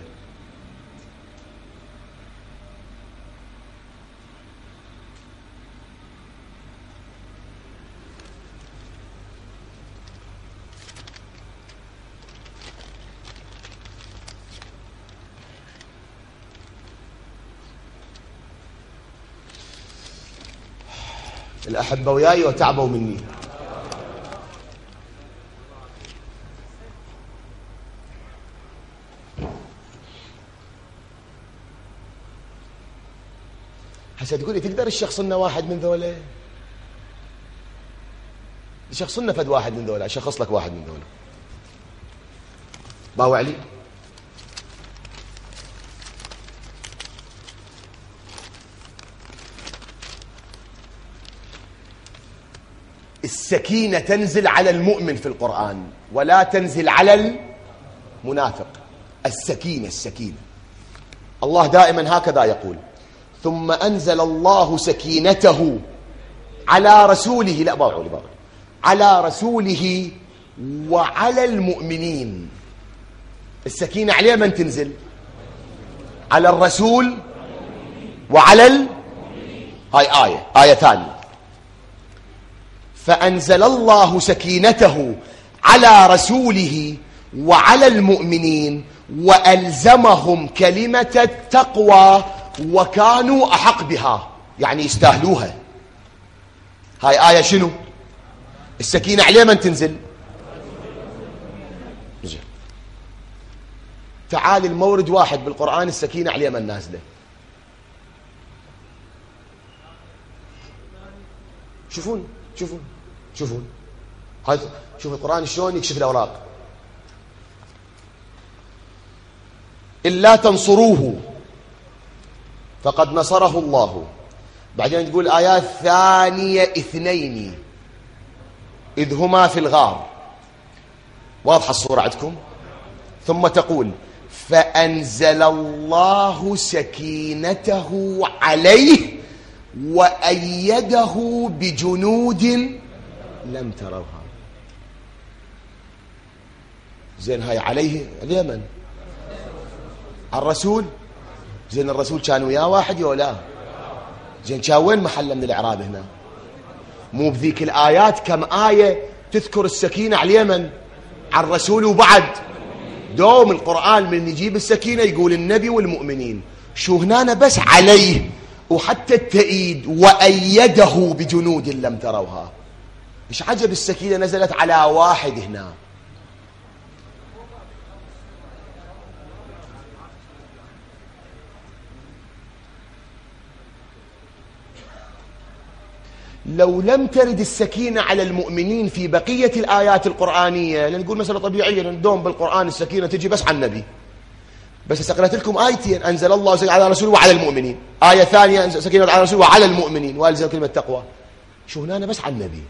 الأحبة وياي وتعبوا مني. هسه تقولي تقدر الشخص لنا واحد من ذولا؟ الشخص لنا فد واحد من ذولا، شخص لك واحد من ذولا. باوع لي السكينة تنزل على المؤمن في القرآن ولا تنزل على المنافق. السكينة الله دائما هكذا يقول ثم أنزل الله سكينته على رسوله، لا باوعوا على رسوله وعلى المؤمنين. السكينة عليه من تنزل؟ على الرسول هاي آية ثانية. فأنزل الله سكينته على رسوله وعلى المؤمنين وألزمهم كلمة التقوى وكانوا أحق بها، يعني يستاهلوها. هاي آية شنو؟ السكينة عليه من تنزل؟ تعال المورد واحد بالقرآن السكينة عليه من نازله. شوفون هذا، شوف القرآن شلون يكشف الأوراق. إلا تنصروه فقد نصره الله. بعدين تقول آيات ثانية 2 إذ هما في الغار، واضحة الصورة عندكم. ثم تقول فأنزل الله سكينته عليه وأيده بجنود لم تروها. زين هاي عليه اليمن، على الرسول. زين الرسول كان وياه واحد ولا زين كان وين محله من الإعراب هنا؟ مو بذيك الآيات كم آية تذكر السكينة على اليمن على الرسول، وبعد دوم القرآن من يجيب السكينة يقول النبي والمؤمنين. شو هنا بس عليه، وحتى التأييد وأيده بجنود لم تروها. إيش عجب السكينة نزلت على واحد هنا. لو لم ترد السكينة على المؤمنين في بقية الآيات القرآنية لنقول مسألة طبيعية، لندوم بالقرآن السكينة تجي بس على النبي. بس سقرت لكم آيتين، أنزل الله سكينة على رسوله وعلى المؤمنين، آية ثانية سكينة على رسوله وعلى المؤمنين وألزم كلمة تقوى. شو هنا بس على النبي.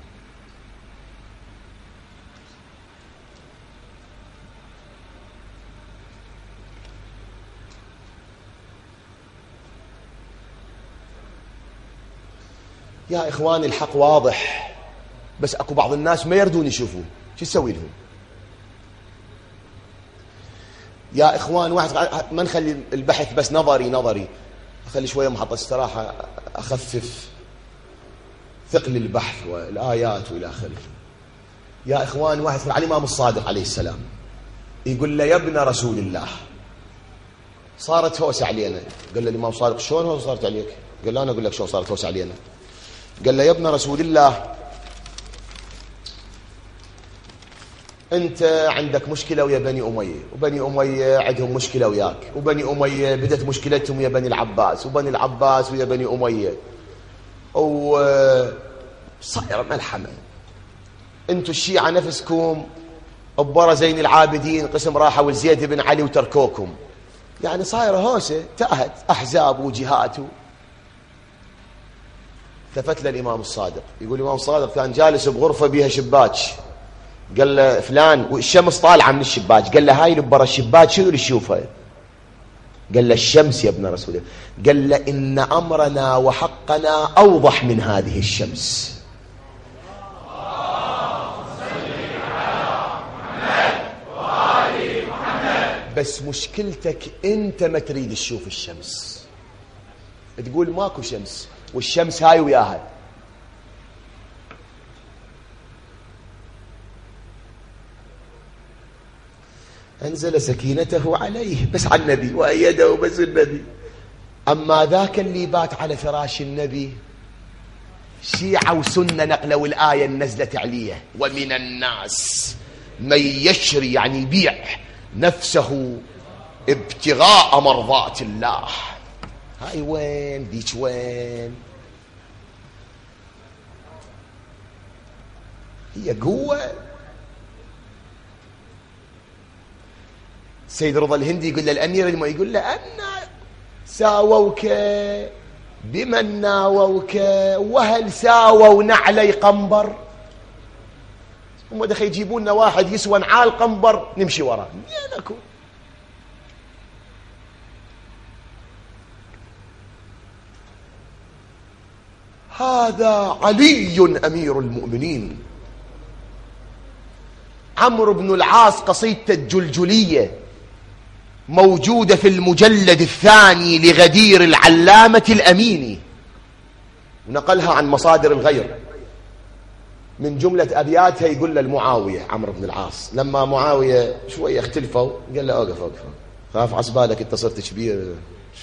يا إخواني الحق واضح، بس أكو بعض الناس ما يردون يشوفوا. شو تسوي لهم؟ يا إخوان واحد ما نخلي البحث بس نظري، أخلي شوية محطة استراحة، أخفف ثقل البحث والآيات وإلى آخره. يا إخوان واحد على الإمام الصادق عليه السلام يقول له يا ابن رسول الله، صارت هوسة علينا. قال له الإمام الصادق شلون هو صارت عليك؟ قال له أنا أقول لك شلون صارت هوسة علينا. قال له يا ابن رسول الله، أنت عندك مشكلة ويا بني أمية، وبني أمية عندهم مشكلة وياك، وبني أمية بدت مشكلتهم ويا بني العباس، وبني العباس ويا بني أمية، وصايرة ملحمة. أنتوا الشيعة نفسكم أبورة زين العابدين قسم راحوا لزيد بن علي وتركوكم، يعني صايرة هوسة، تأهت أحزاب وجهات. التفت للإمام الصادق، يقول الإمام الصادق كان جالس بغرفة بيها شباك. قال له فلان، والشمس طالعة من الشباك. قال له هاي اللي برا الشباك شنو اللي تشوفها؟ قال له الشمس يا ابن رسول الله. قال له إن أمرنا وحقنا أوضح من هذه الشمس. بس مشكلتك أنت ما تريد تشوف الشمس، تقول ماكو شمس، والشمس هاي وياها. أنزل سكينته عليه بس على النبي وأيده بس النبي. أما ذاك اللي بات على فراش النبي، شيعة وسنة نقلوا الآية النزلة عليه ومن الناس من يشري، يعني يبيع نفسه ابتغاء مرضات الله. هاي وين ديك وين؟ هي قوة. سيد رضا الهندي يقول للأمير يقول له أنا ساووك بمن ناووك وهل ساووا نعلي قنبر؟ هم دخل يجيبون لنا واحد يسوى نعال قنبر نمشي وراه. ينكو هذا علي أمير المؤمنين. عمرو بن العاص قصيدة الجلجلية موجودة في المجلد الثاني لغدير العلامة الأميني، ونقلها عن مصادر الغير. من جملة أبياتها يقول للمعاوية عمرو بن العاص لما معاوية شوية اختلفوا، قال له أوقف خاف عصبالك انت صرت كبير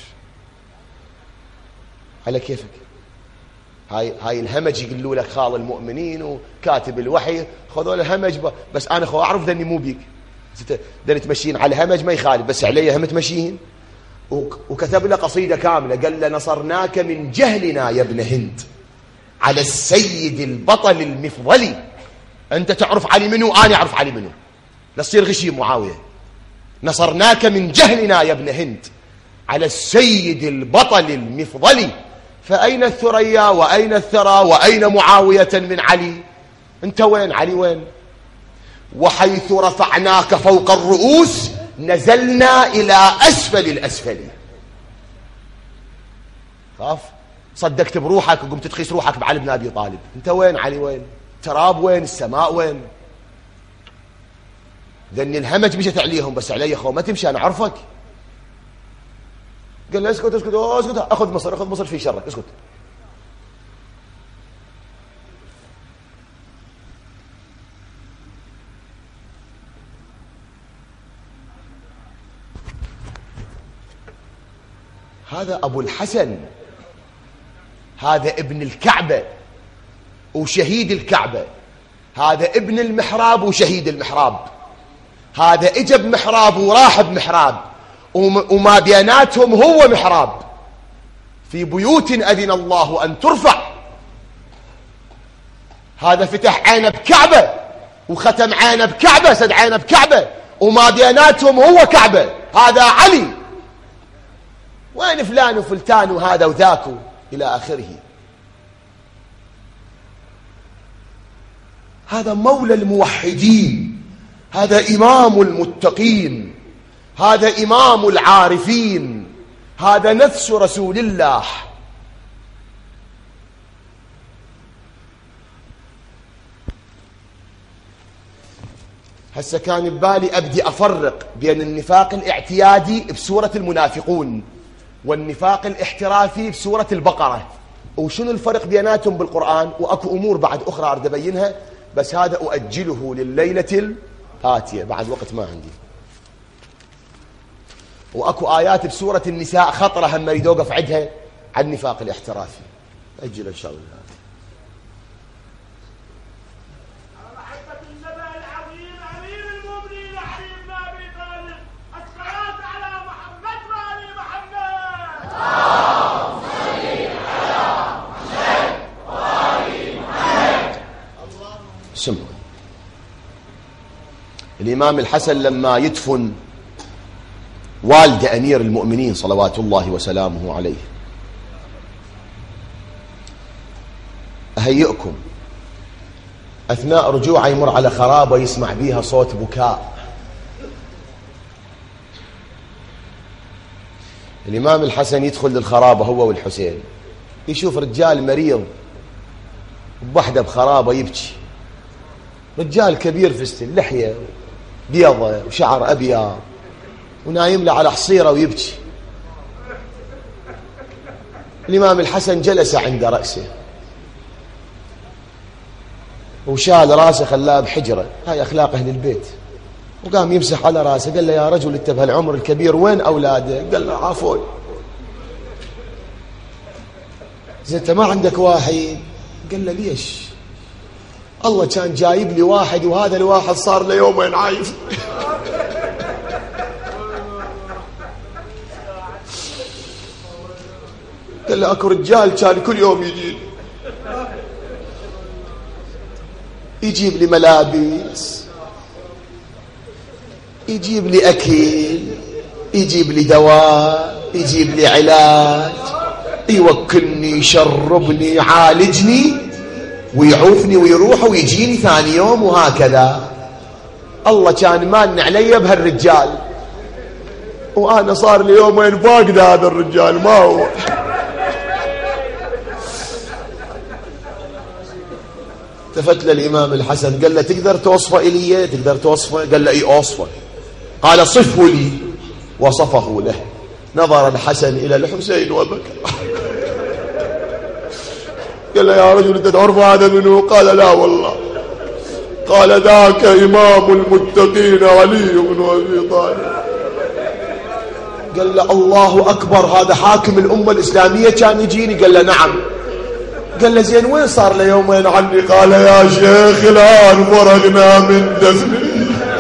على كيفك. هاي الهمج يقولوا لك خال المؤمنين وكاتب الوحي، خذوا الهمج بس أنا أعرف ذني مو بيك، ذني تمشين على الهمج ما يخالف، بس علي هم تمشيهن. وكتب له قصيدة كاملة قال له نصرناك من جهلنا يا ابن هند على السيد البطل المفضلي. أنت تعرف علي منو، أنا أعرف علي منو، لا تصير غشيم معاوية. نصرناك من جهلنا يا ابن هند على السيد البطل المفضلي، فأين الثريا وأين الثرى وأين معاوية من علي؟ أنت وين علي وين؟ وحيث رفعناك فوق الرؤوس نزلنا إلى أسفل الأسفل. خاف صدقت بروحك وقمت تخيس روحك بعلي بن أبي طالب. أنت وين علي وين؟ تراب وين؟ السماء وين؟ ذني الهمج مشت عليهم، بس علي أخو ما تمشي أنا أعرفك. قال له اسكت اسكت اسكت، أخذ مصر في شرك، اسكت. هذا أبو الحسن، هذا ابن الكعبة وشهيد الكعبة، هذا ابن المحراب وشهيد المحراب، هذا اجى بمحراب وراح بمحراب، وما بيناتهم هو محراب في بيوت أذن الله أن ترفع. هذا فتح عينه بكعبة وختم عينه بكعبة، سد عينه بكعبة، وما بيناتهم هو كعبة. هذا علي، وين فلان وفلتان وهذا وذاك إلى آخره. هذا مولى الموحدين، هذا إمام المتقين، هذا إمام العارفين، هذا نفس رسول الله. هسه كان ببالي أبدي أفرق بين النفاق الاعتيادي بسورة المنافقون والنفاق الاحترافي بسورة البقرة، وشنو الفرق بيناتهم بالقرآن، وأكو أمور بعد أخرى أريد أبينها، بس هذا أؤجله لليلة الآتية، بعد وقت ما عندي. وأكو آيات بسورة النساء خطرة هم أريد أوقف عندها عن النفاق الاحترافي، أجل إن شاء الله. سمع. الإمام الحسن لما يدفن والد أمير المؤمنين صلوات الله وسلامه عليه، أهيئكم أثناء رجوعه يمر على خرابة يسمع بيها صوت بكاء. الإمام الحسن يدخل للخرابة هو والحسين، يشوف رجال مريض بوحدة بخرابة يبكي، رجال كبير في السن، لحية بيضة وشعر أبيض، ونايم له على حصيرة ويبكي. الإمام الحسن جلس عند رأسه وشال راسه خلاه بحجرة، هاي أخلاق أهل البيت، وقام يمسح على راسه. قال له يا رجل انت بهالعمر الكبير وين أولاده؟ قال له عفوا. زين انت ما عندك واحد؟ قال له ليش؟ الله كان جايب لي واحد وهذا الواحد صار له يومين عايش. قال له اكو رجال كان كل يوم يجيب لي ملابس، يجيب لي أكل، يجيب لي دواء، يجيب لي علاج، يوكلني، يشربني، يعالجني، ويعوفني ويروح ويجيني ثاني يوم، وهكذا. الله كان مان علي بهالرجال، وأنا صار لي يومين فاقد هذا الرجال، ما هو. التفت للإمام الحسن قال له تقدر توصفه إلي؟ تقدر توصفه؟ قال له إي أوصفه. قال صفه لي وصفه له. نظر الحسن إلى الحسين وبكى. قال له يا رجل أنت تعرف هذا منه؟ قال لا والله. قال ذاك إمام المتقين علي بن أبي طالب. قال له الله أكبر، هذا حاكم الأمة الإسلامية كان يجيني؟ قال له نعم. قال له زين وين صار له يومين عني؟ قال يا شيخ الآن فرغنا من دفنه.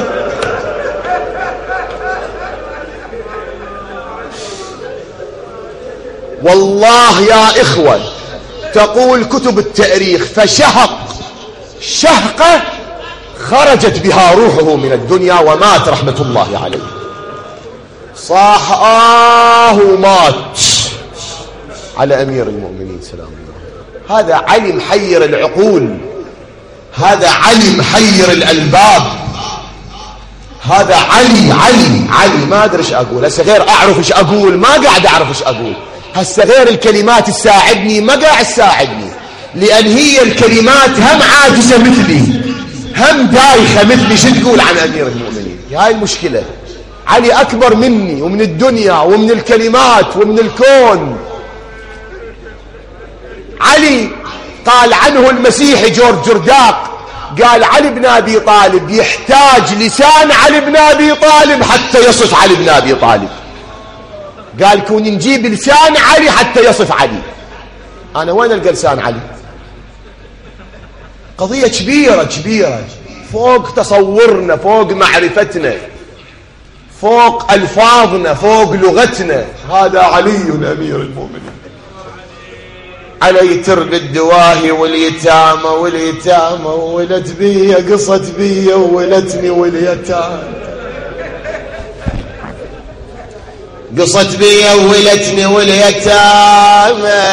والله يا إخوة تقول كتب التاريخ فشهق شهقة خرجت بها روحه من الدنيا ومات رحمة الله عليه. صاح ومات على أمير المؤمنين سلام الله. هذا علي محير العقول، هذا علي محير الألباب، هذا علي ما أدري إيش أقول هسه غير أعرف إيش أقول، ما قاعد أعرف إيش أقول هسه غير الكلمات تساعدني، ما قاعد تساعدني، لأن هي الكلمات هم عاجزة مثلي هم دايخة مثلي. شو تقول عن أمير المؤمنين؟ هاي المشكلة. علي أكبر مني ومن الدنيا ومن الكلمات ومن الكون. علي قال عنه المسيحي جورج جرداق، قال علي بن أبي طالب يحتاج لسان علي بن أبي طالب حتى يصف علي بن أبي طالب. قال كون نجيب لسان علي حتى يصف علي. أنا وين ألقى لسان علي؟ قضية كبيرة فوق تصورنا، فوق معرفتنا، فوق ألفاظنا، فوق لغتنا. هذا علي أمير المؤمنين. علي ترد الدواهي واليتامى ولت بي قصت بي ولتني واليتامى، قصت بي ولتني واليتامى،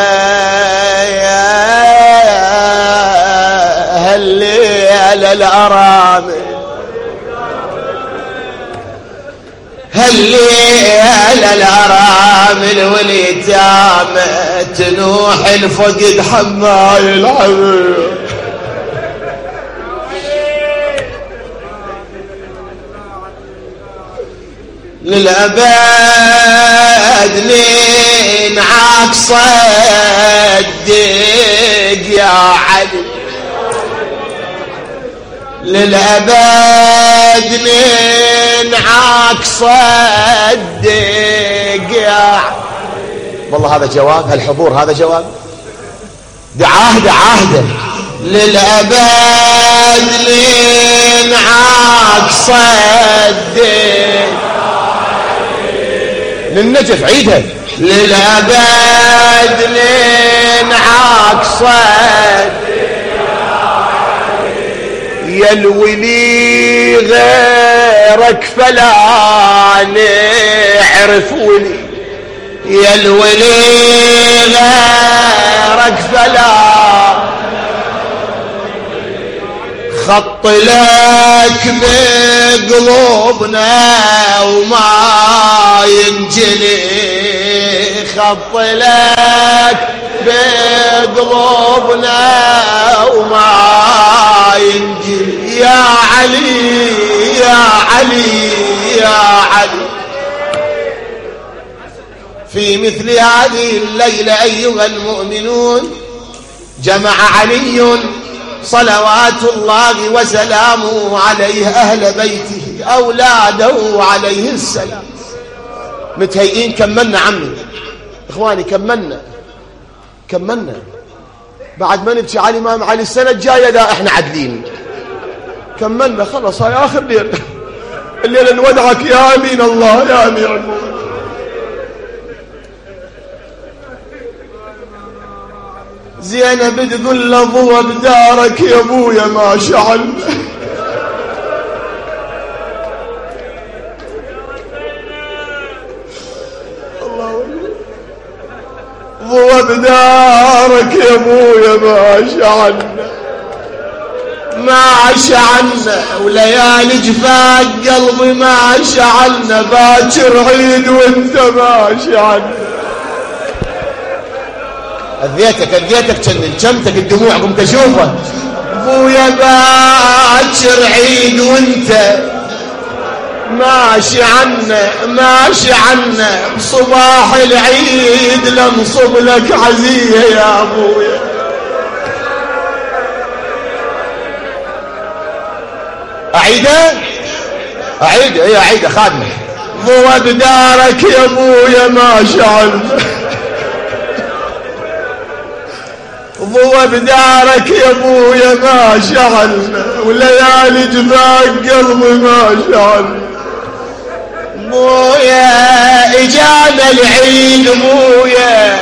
هالليل الأرامل هالليل الأرامل واليتامى، تنوح الفقد حماي العذر. للأبد لين عكس الدق يا علي، للأبد لين عكس الدق يا علي. والله هذا جواب، هالحضور هذا جواب. عهده للأبد لين عكس الدق. للنجف عيدها، للأبد لين عكس يا الولي غيرك فلا نعرف ولي، يا الولي غيرك فلا خط لك بقلوبنا وما ينجلي، خط لك بقلوبنا وما ينجلي. يا علي يا علي يا علي. في مثل هذه الليلة أيها المؤمنون جمع علي صلوات الله وسلامه عليه أهل بيته أولاده عليه السلام. متهيئين؟ كملنا عمي إخواني، كملنا بعد ما نبكي علي الإمام علي السنة الجاية لا إحنا عدلين. كملنا خلص، هاي آخر ليلة، الليلة نودعك يا أمين الله يا أمير المؤمنين. زينب تقول لأبوها بدارك يا أبويا ما شعل. الله أبوها بدارك يا أبويا ما شعلنا وليالي جفاك قلبي ما شعلنا، باكر عيد وانت ما شعلنا. أذيتك شمتك الدموع قمت أشوفها. أبويا باكر عيد وانت ماشي عنا بصباح العيد لنصب لك عزية يا أبويا. أعيده خادمة. ضوى بدارك يا أبويا ماشي عنا، ضوى بدارك يا أبويا ماشي عنا، وليالي جفاك قلبي ماشي عنا. مويا اجانا العيد، مويا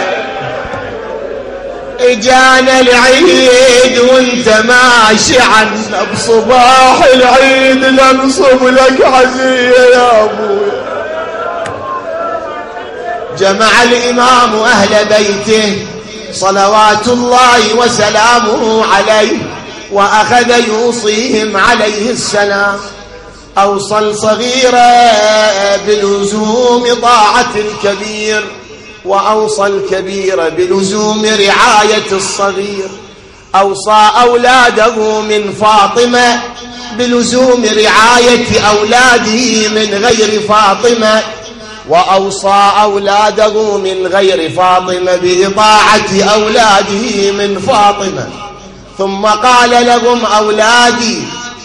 اجانا العيد وانت ماشي عنا، بصباح العيد لنصب لك عزية يا ابويا. جمع الامام اهل بيته صلوات الله وسلامه عليه، واخذ يوصيهم عليه السلام. أوصى الصغير بلزوم طاعة الكبير، وأوصى الكبير بلزوم رعاية الصغير. أوصى أولاده من فاطمة بلزوم رعاية أولاده من غير فاطمة، وأوصى أولاده من غير فاطمة بإطاعة أولاده من فاطمة. ثم قال لهم: أولادي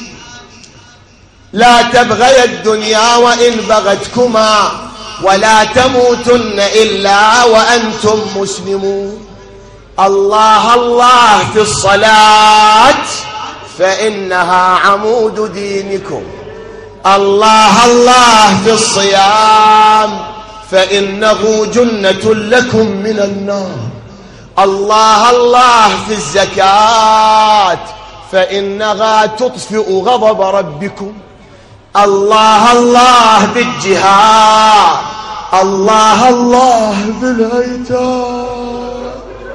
لا تبغي الدنيا وإن بغتكما، ولا تموتن إلا وأنتم مسلمون. الله الله في الصلاة فإنها عمود دينكم، الله الله في الصيام فإنه جنة لكم من النار، الله الله في الزكاة فإنها تطفئ غضب ربكم، الله الله بالجهاد، الله الله بالأيتام.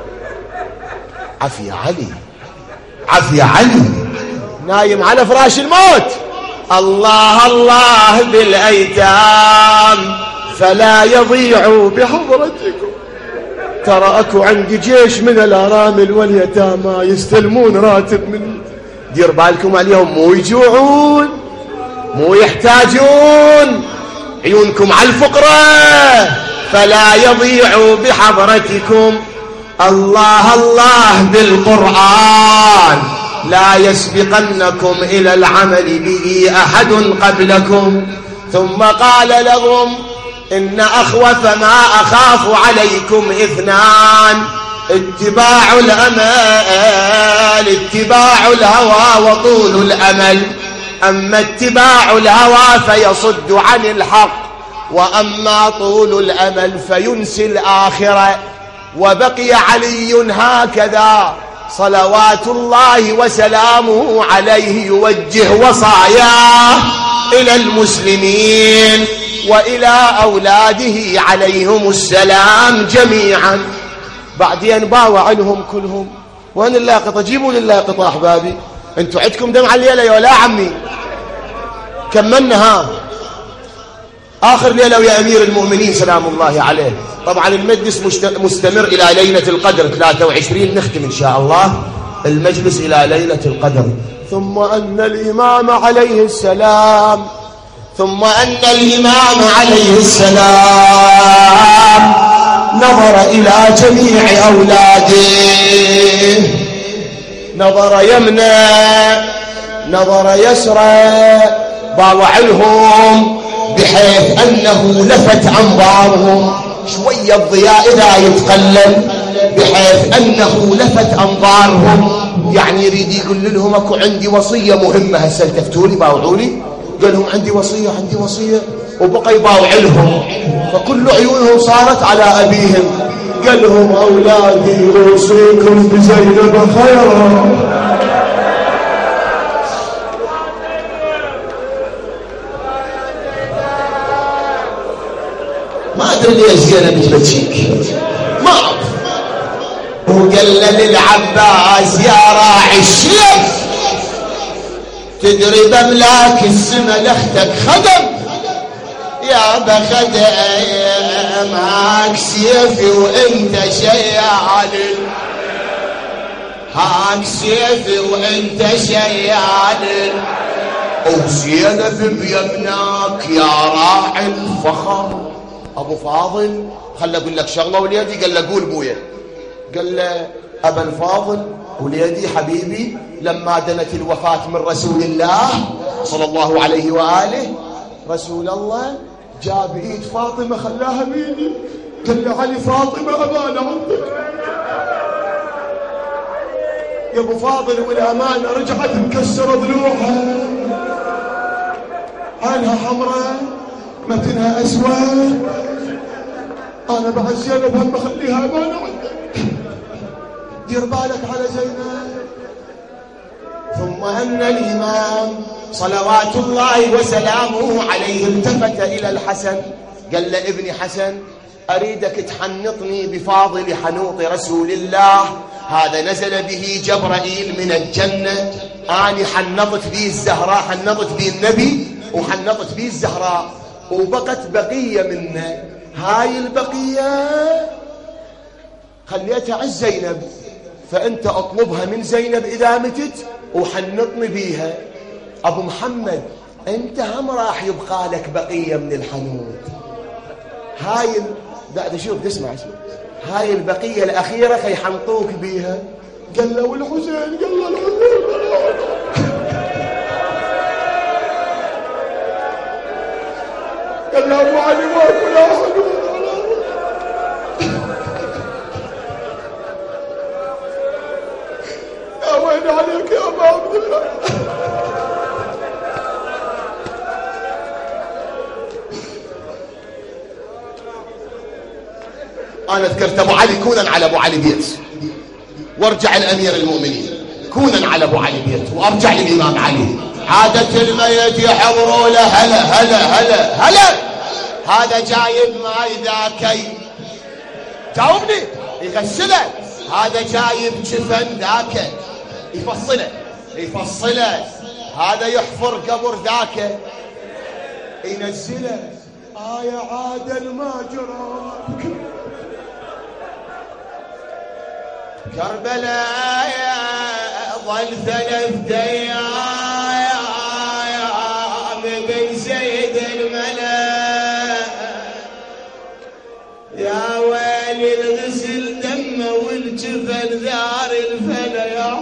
عفي علي نايم على فراش الموت. الله الله بالأيتام فلا يضيعوا بحضرتكم. ترى اكو عندي جيش من الارامل واليتامى يستلمون راتب مني، دير بالكم اليوم مو يجوعون مو يحتاجون، عيونكم على الفقراء، فلا يضيعوا بحضرتكم. الله الله بالقرآن لا يسبقنكم إلى العمل به أحد قبلكم. ثم قال لهم: إن أخوف ما أخاف عليكم اثنان: اتباع الأمل، اتباع الهوى وطول الأمل. أما اتباع الهوى فيصد عن الحق، وأما طول الأمل فينسي الآخرة. وبقي علي هكذا صلوات الله وسلامه عليه يوجه وصاياه إلى المسلمين وإلى أولاده عليهم السلام جميعا. بعدين باوى عنهم كلهم. وين اللاقطة؟ جيبوا لي اللاقطة أحبابي. انتوا عندكم دمع الليلة يا ولا عمي؟ كملنا آخر ليلة ويا أمير المؤمنين سلام الله عليه. طبعا المجلس مستمر إلى ليلة القدر 23 نختم إن شاء الله المجلس إلى ليلة القدر. ثم أن الإمام عليه السلام نظر إلى جميع أولاده، نظر يمنى نظر يسرى، باوعلهم بحيث أنه لفت أنظارهم شوية الضياء إذا يتقلل، بحيث أنه لفت أنظارهم. يعني يريد يقول لهم أكو عندي وصية مهمة، هسه التفتولي باوعولي، قال لهم عندي وصية، وبقى يباوعلهم. فكل عيونهم صارت على أبيهم. قال لهم: أولادي أوصيكم بزينب خيرا. ما أدري ليش زينب تبكيك، ما أعرف. وقال للعباس: يا راعي الشيخ، تدري بملاك السما لختك خدم، يا بخدم هاك سيفي وانت شيال، هاك سيفي وانت شيال، وزينب بيمناك يا راعي الفخر. ابو فاضل خلى اقول لك شغله وليدي. قال له قول بويا. قال له ابا الفاضل وليدي حبيبي لما دنت الوفاة من رسول الله صلى الله عليه وآله رسول الله جاب ايد فاطمة خلاها بيدي. قال له علي فاطمة أمانة عندك يا ابو فاضل. والأمانة رجعت مكسرة ضلوعها عينها حمراء متنها أسود. أنا بعد زينب هم بخليها أمانة عندك دير بالك على زينب. ثم أن الإمام صلوات الله وسلامه عليه التفت إلى الحسن قال له ابني حسن أريدك تحنطني بفاضل حنوط رسول الله. هذا نزل به جبرائيل من الجنة. أنا حنطت به الزهراء حنطت به النبي وحنطت به الزهراء وبقت بقية منه. هاي البقية خليتها عز زينب فأنت أطلبها من زينب إذا متت وحنطني بيها. أبو محمد أنت هم راح يبقى لك بقية من الحنوط. هاي دا شوف تسمع هاي البقية الأخيرة خيحنطوك بيها. قال له والحسين قال له الحسين قال له أبو علي ماكو لا حنوط يا وين عليك يا أبا عبد الله. أنا ذكرت أبو علي كونا على أبو علي بيت وارجع الأمير المؤمنين كونا على أبو علي بيت وارجع للإمام علي. عادة الميت يحضروا له هلا هلا هلا هلا. هذا جايب ماي ذاكي جاوبني يغسله. هذا جايب جفن ذاك يفصله. هذا يحفر قبر ذاك ينزله. يا عادل ما جرى كربلاء ظل 3 أيام بن سيد الملا. يا ويلي الغسل دمه والجفن ذار الفلا يا.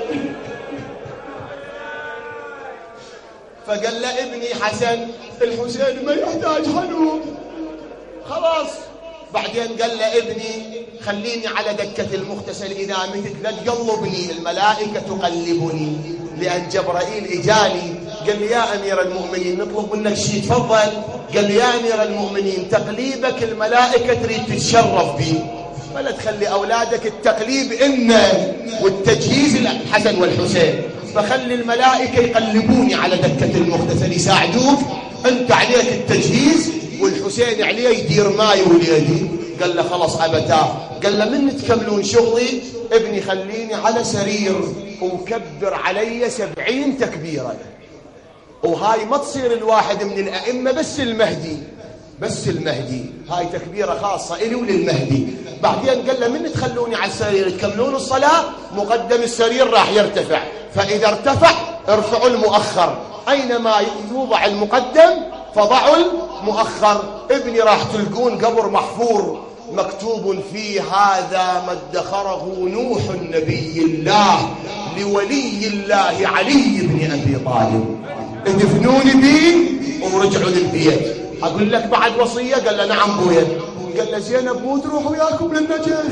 فقال له ابني حسن الحسين ما يحتاج حنوط خلاص. بعدين قال له ابني خليني على دكة المغتسل إذا متت لا تقلبني الملائكة تقلبني لأن جبرائيل إجاني. قال لي يا أمير المؤمنين نطلب منك شيء تفضل. قال لي يا أمير المؤمنين تقليبك الملائكة تريد تتشرف به ولا تخلي أولادك التقليب إنه والتجهيز الحسن والحسين. فخلي الملائكة يقلبوني على دكة المغتسل يساعدوك. أنت عليك التجهيز والحسين عليه يدير ماي وليدي. قال له خلص أبتاه. قال له من تكملون شغلي ابني خليني على سرير وكبر علي 70 تكبيرة. وهاي ما تصير الواحد من الأئمة بس المهدي هاي تكبيرة خاصة إلي وللمهدي. بعدين قال له من تخلوني على السرير تكملون الصلاة مقدم السرير راح يرتفع فإذا ارتفع ارفعوا المؤخر. أينما يوضع المقدم فضعوا المؤخر. ابني راح تلقون قبر محفور مكتوب فيه هذا ما ادخره نوح نبي الله لولي الله علي بن أبي طالب. ادفنوني بيه ورجعوا للبيت. أقول لك بعد وصية؟ قال له نعم بويا. قال له زينب مو تروح وياكم للنجف؟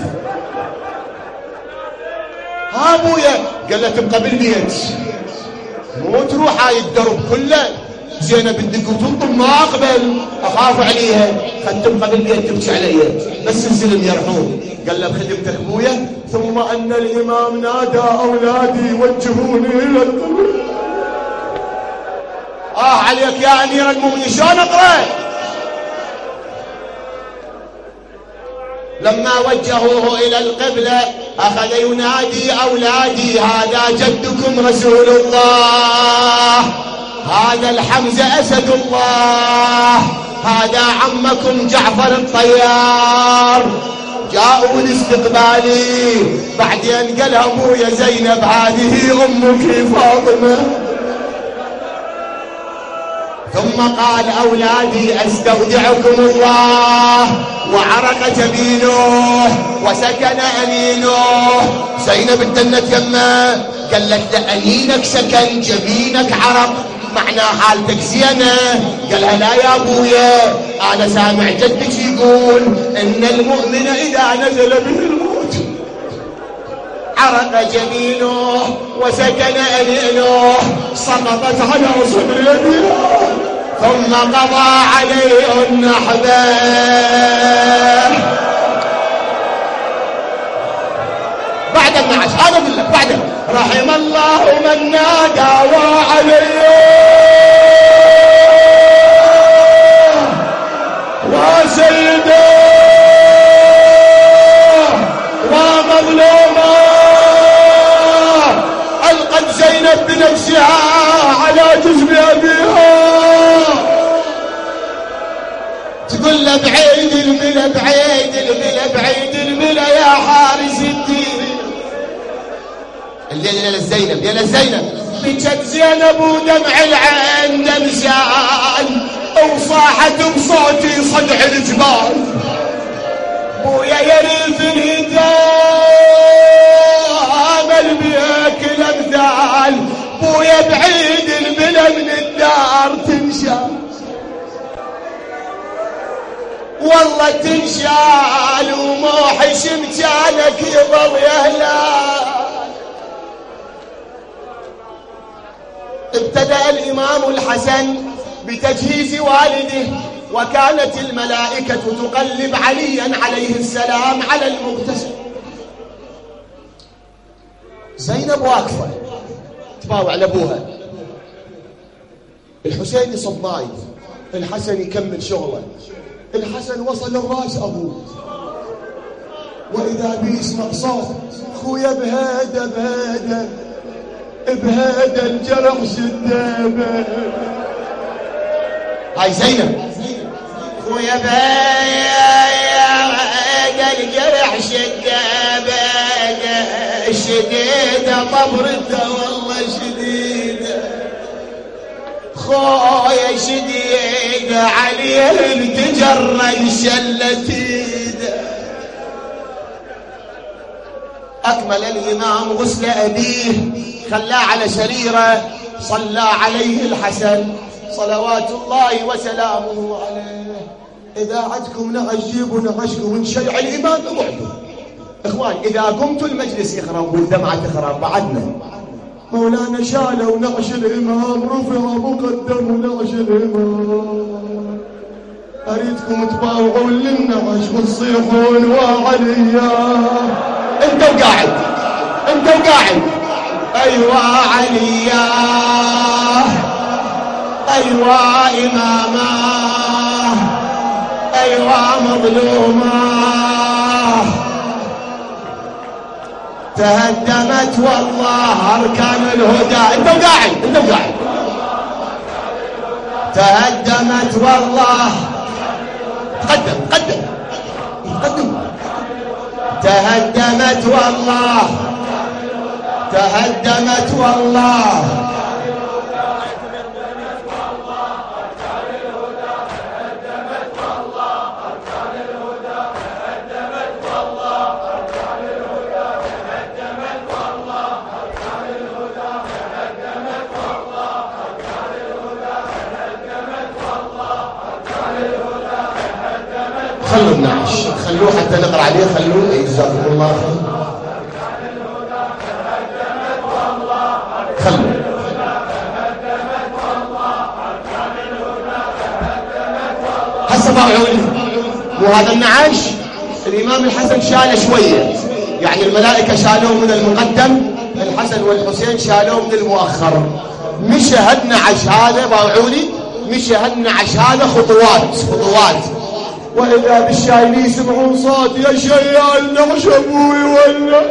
ها بويا. قال له تبقى بالبيت مو تروح هاي الدرب كله. زينب بدك وتنطم ما أقبل أخاف عليها. خد تبقى بالبيت تبكي علي بس الزلم يرحون. قال له بخدمتك بويا. ثم أن الإمام نادى أولادي وجهوني إلى القبلة. عليك يا أمير المؤمنين شلون أقرأ؟ لما وجهوه إلى القبلة أخذ ينادي أولادي هذا جدكم رسول الله، هذا الحمزة أسد الله، هذا عمكم جعفر الطيار جاءوا لاستقبالي. بعدين قال أبويا زينب هذه أمك فاطمة. ثم قال أولادي أستودعكم الله، وعرق جبينه وسكن أنينه. زينب الدنت يمه قالت له أنينك سكن جبينك عرق، معنى حالتك زينة. قالها لا يا أبويا، أنا سامع جدك يقول إن المؤمن إذا نزل به الموت عرق جبينه وسكن أنينه، سقطت على صدر يديه ثم قضى عليه النحبة. بعد النعش أنا أقول لك بعد. رحم الله من نادى وعليه وسيده ومظلومه، ألقت زينب بنفسها على جسم أبيها تقول له بعيد الملا بعيد الملا بعيد الملا يا حارس الدين. الليلة يا زينب يا زينب بكت زينب ودمع العين دمسان، وصاحت بصوتي صدع الجبال. بويا يريف الهدام البيك الامثال، بويا بعيد الملا من الدار تنشال، والله تنشال وموحش مكانك يظل يا هلال. ابتدأ الإمام الحسن بتجهيز والده، وكانت الملائكة تقلب عليا عليه السلام على المغتسل. زينب واقفة تباوع لأبوها، الحسين يصب ماي، الحسن يكمل شغله. الحسن وصل الراس أبوه، وإذا بيسمع صوت خويا بهذا بهذا بهذا الجرح شدابه. هاي زينب خويا بهذا الجرح شدابه شديده طبرته والله شديده، خويا شديده عليه التجرد شلت ايده. أكمل الإمام غسل أبيه، خلاه على سريره، صلى عليه الحسن صلوات الله وسلامه عليه. إذا عدكم نعش جيبوا نعشكم ونشيع الإمام اقعدوا. إخوان إذا قمتوا المجلس يخرب والدمعة تخرب بعدنا. مولانا شالوا نعش الإمام، رفع مقدم نعش الإمام. أريدكم تباوعوا للنعش وتصيحون وعليا. انت وقاعد انت وقاعد. ايوه عليا ايوه امامه ايوه مظلومه، تهدمت والله اركان الهدى. انت وقاعد انت وقاعد. تهدمت والله. قدم قدم قدم. تهدمت والله تهدمت والله خلوا النعش خلوه حتى نقرأ عليه. خلوه جزاكم الله خير. خلوا هسه باوعوني. وهذا النعش الإمام الحسن شاله شوية، يعني الملائكة شالوه من المقدم، الحسن والحسين شالوه من المؤخر. مشى هالنعش هذا باوعوني، مشى هالنعش هذا خطوات خطوات. وإذا بالشايلين يسمعون صوت يا شيال نعش أبوي ولا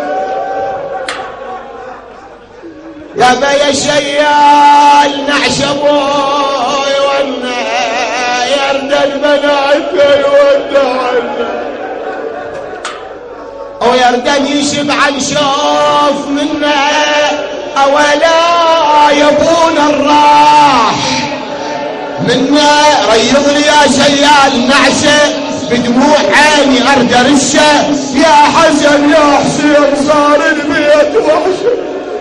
يا با يا شيال نعش أبوي ولا يرد المناعك ولا أو يردن يشبع نشوف منه أولا يبون الراح منا ريض لي يا شيال نعشه بدموع عيني ارجى رشه يا حسن يا حسين صار البيت وحشه.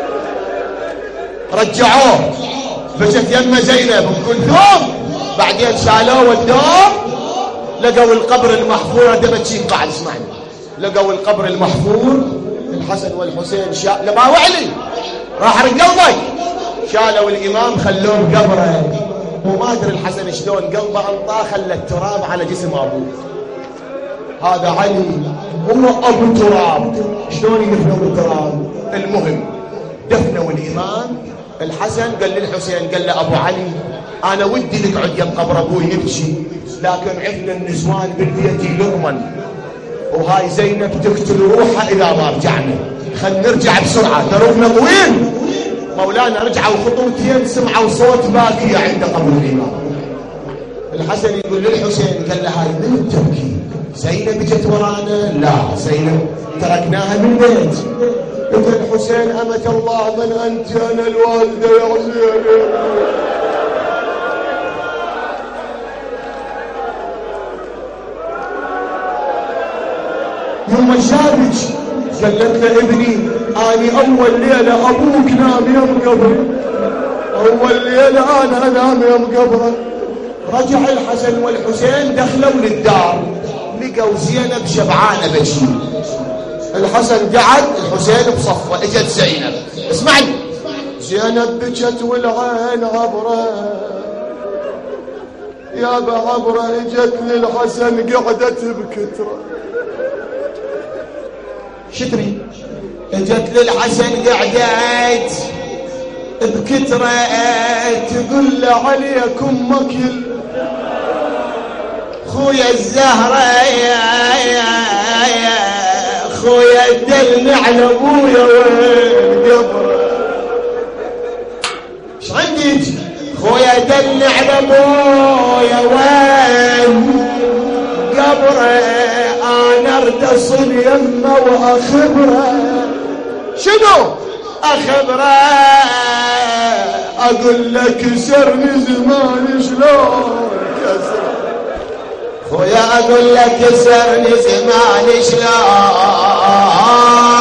رجعوه بجت يمه زينب بكلثوم بعدين شالوه ودوه لقوا القبر المحفور. دبتشيك بعد اسمعني. لقوا القبر المحفور الحسن والحسين لما وعلي راح قلبك شالوا الامام خلوه قبره وما ادري الحسن شلون قلبه انطاه خلى التراب على جسم ابوه. هذا علي هو ابو تراب شلون يدفنوا بالتراب. المهم دفنوا الامام الحسن قال للحسين قال له ابو علي انا ودي نقعد يم قبر ابوي نبكي لكن عندنا النسوان بالبيت يلغمن وهاي زينب تقتل روحها اذا ما رجعنا. خل نرجع بسرعه دروبنا طويل. مولانا رجعوا خطوتين سمعوا صوت باكيه عند قبر الامام. الحسن يقول للحسين قال له هاي من تبكي؟ زينب جت ورانا؟ لا زينب تركناها من بيت. قلت الحسين أمة الله من أنت؟ أنا الوالدة يا حسين. يوم شافك قالت له ابني أني أول ليلة أبوك نام يم قبري. أول ليلة أنا أنام يم قبري. رجع الحسن والحسين دخلوا للدار لقوا زينب شبعانة بشي. الحسن قعد الحسين بصفه. اجت زينب اسمعني. زينب بكت والعين عبره يا بعبره. اجت للحسن قعدت بكتره. شتري اجت للحسن قعدت بكتره تقول له عليك امك خويا الزهره خويا دلني على ابويا وين قبره. ايش عندك؟ خويا دلني على ابويا وين قبره. انا ارد اصل يمه واخبره. شنو اخبره؟ اقول لك كسرني زمان شلون كسر. خويا اقول لك كسرني زمان شلون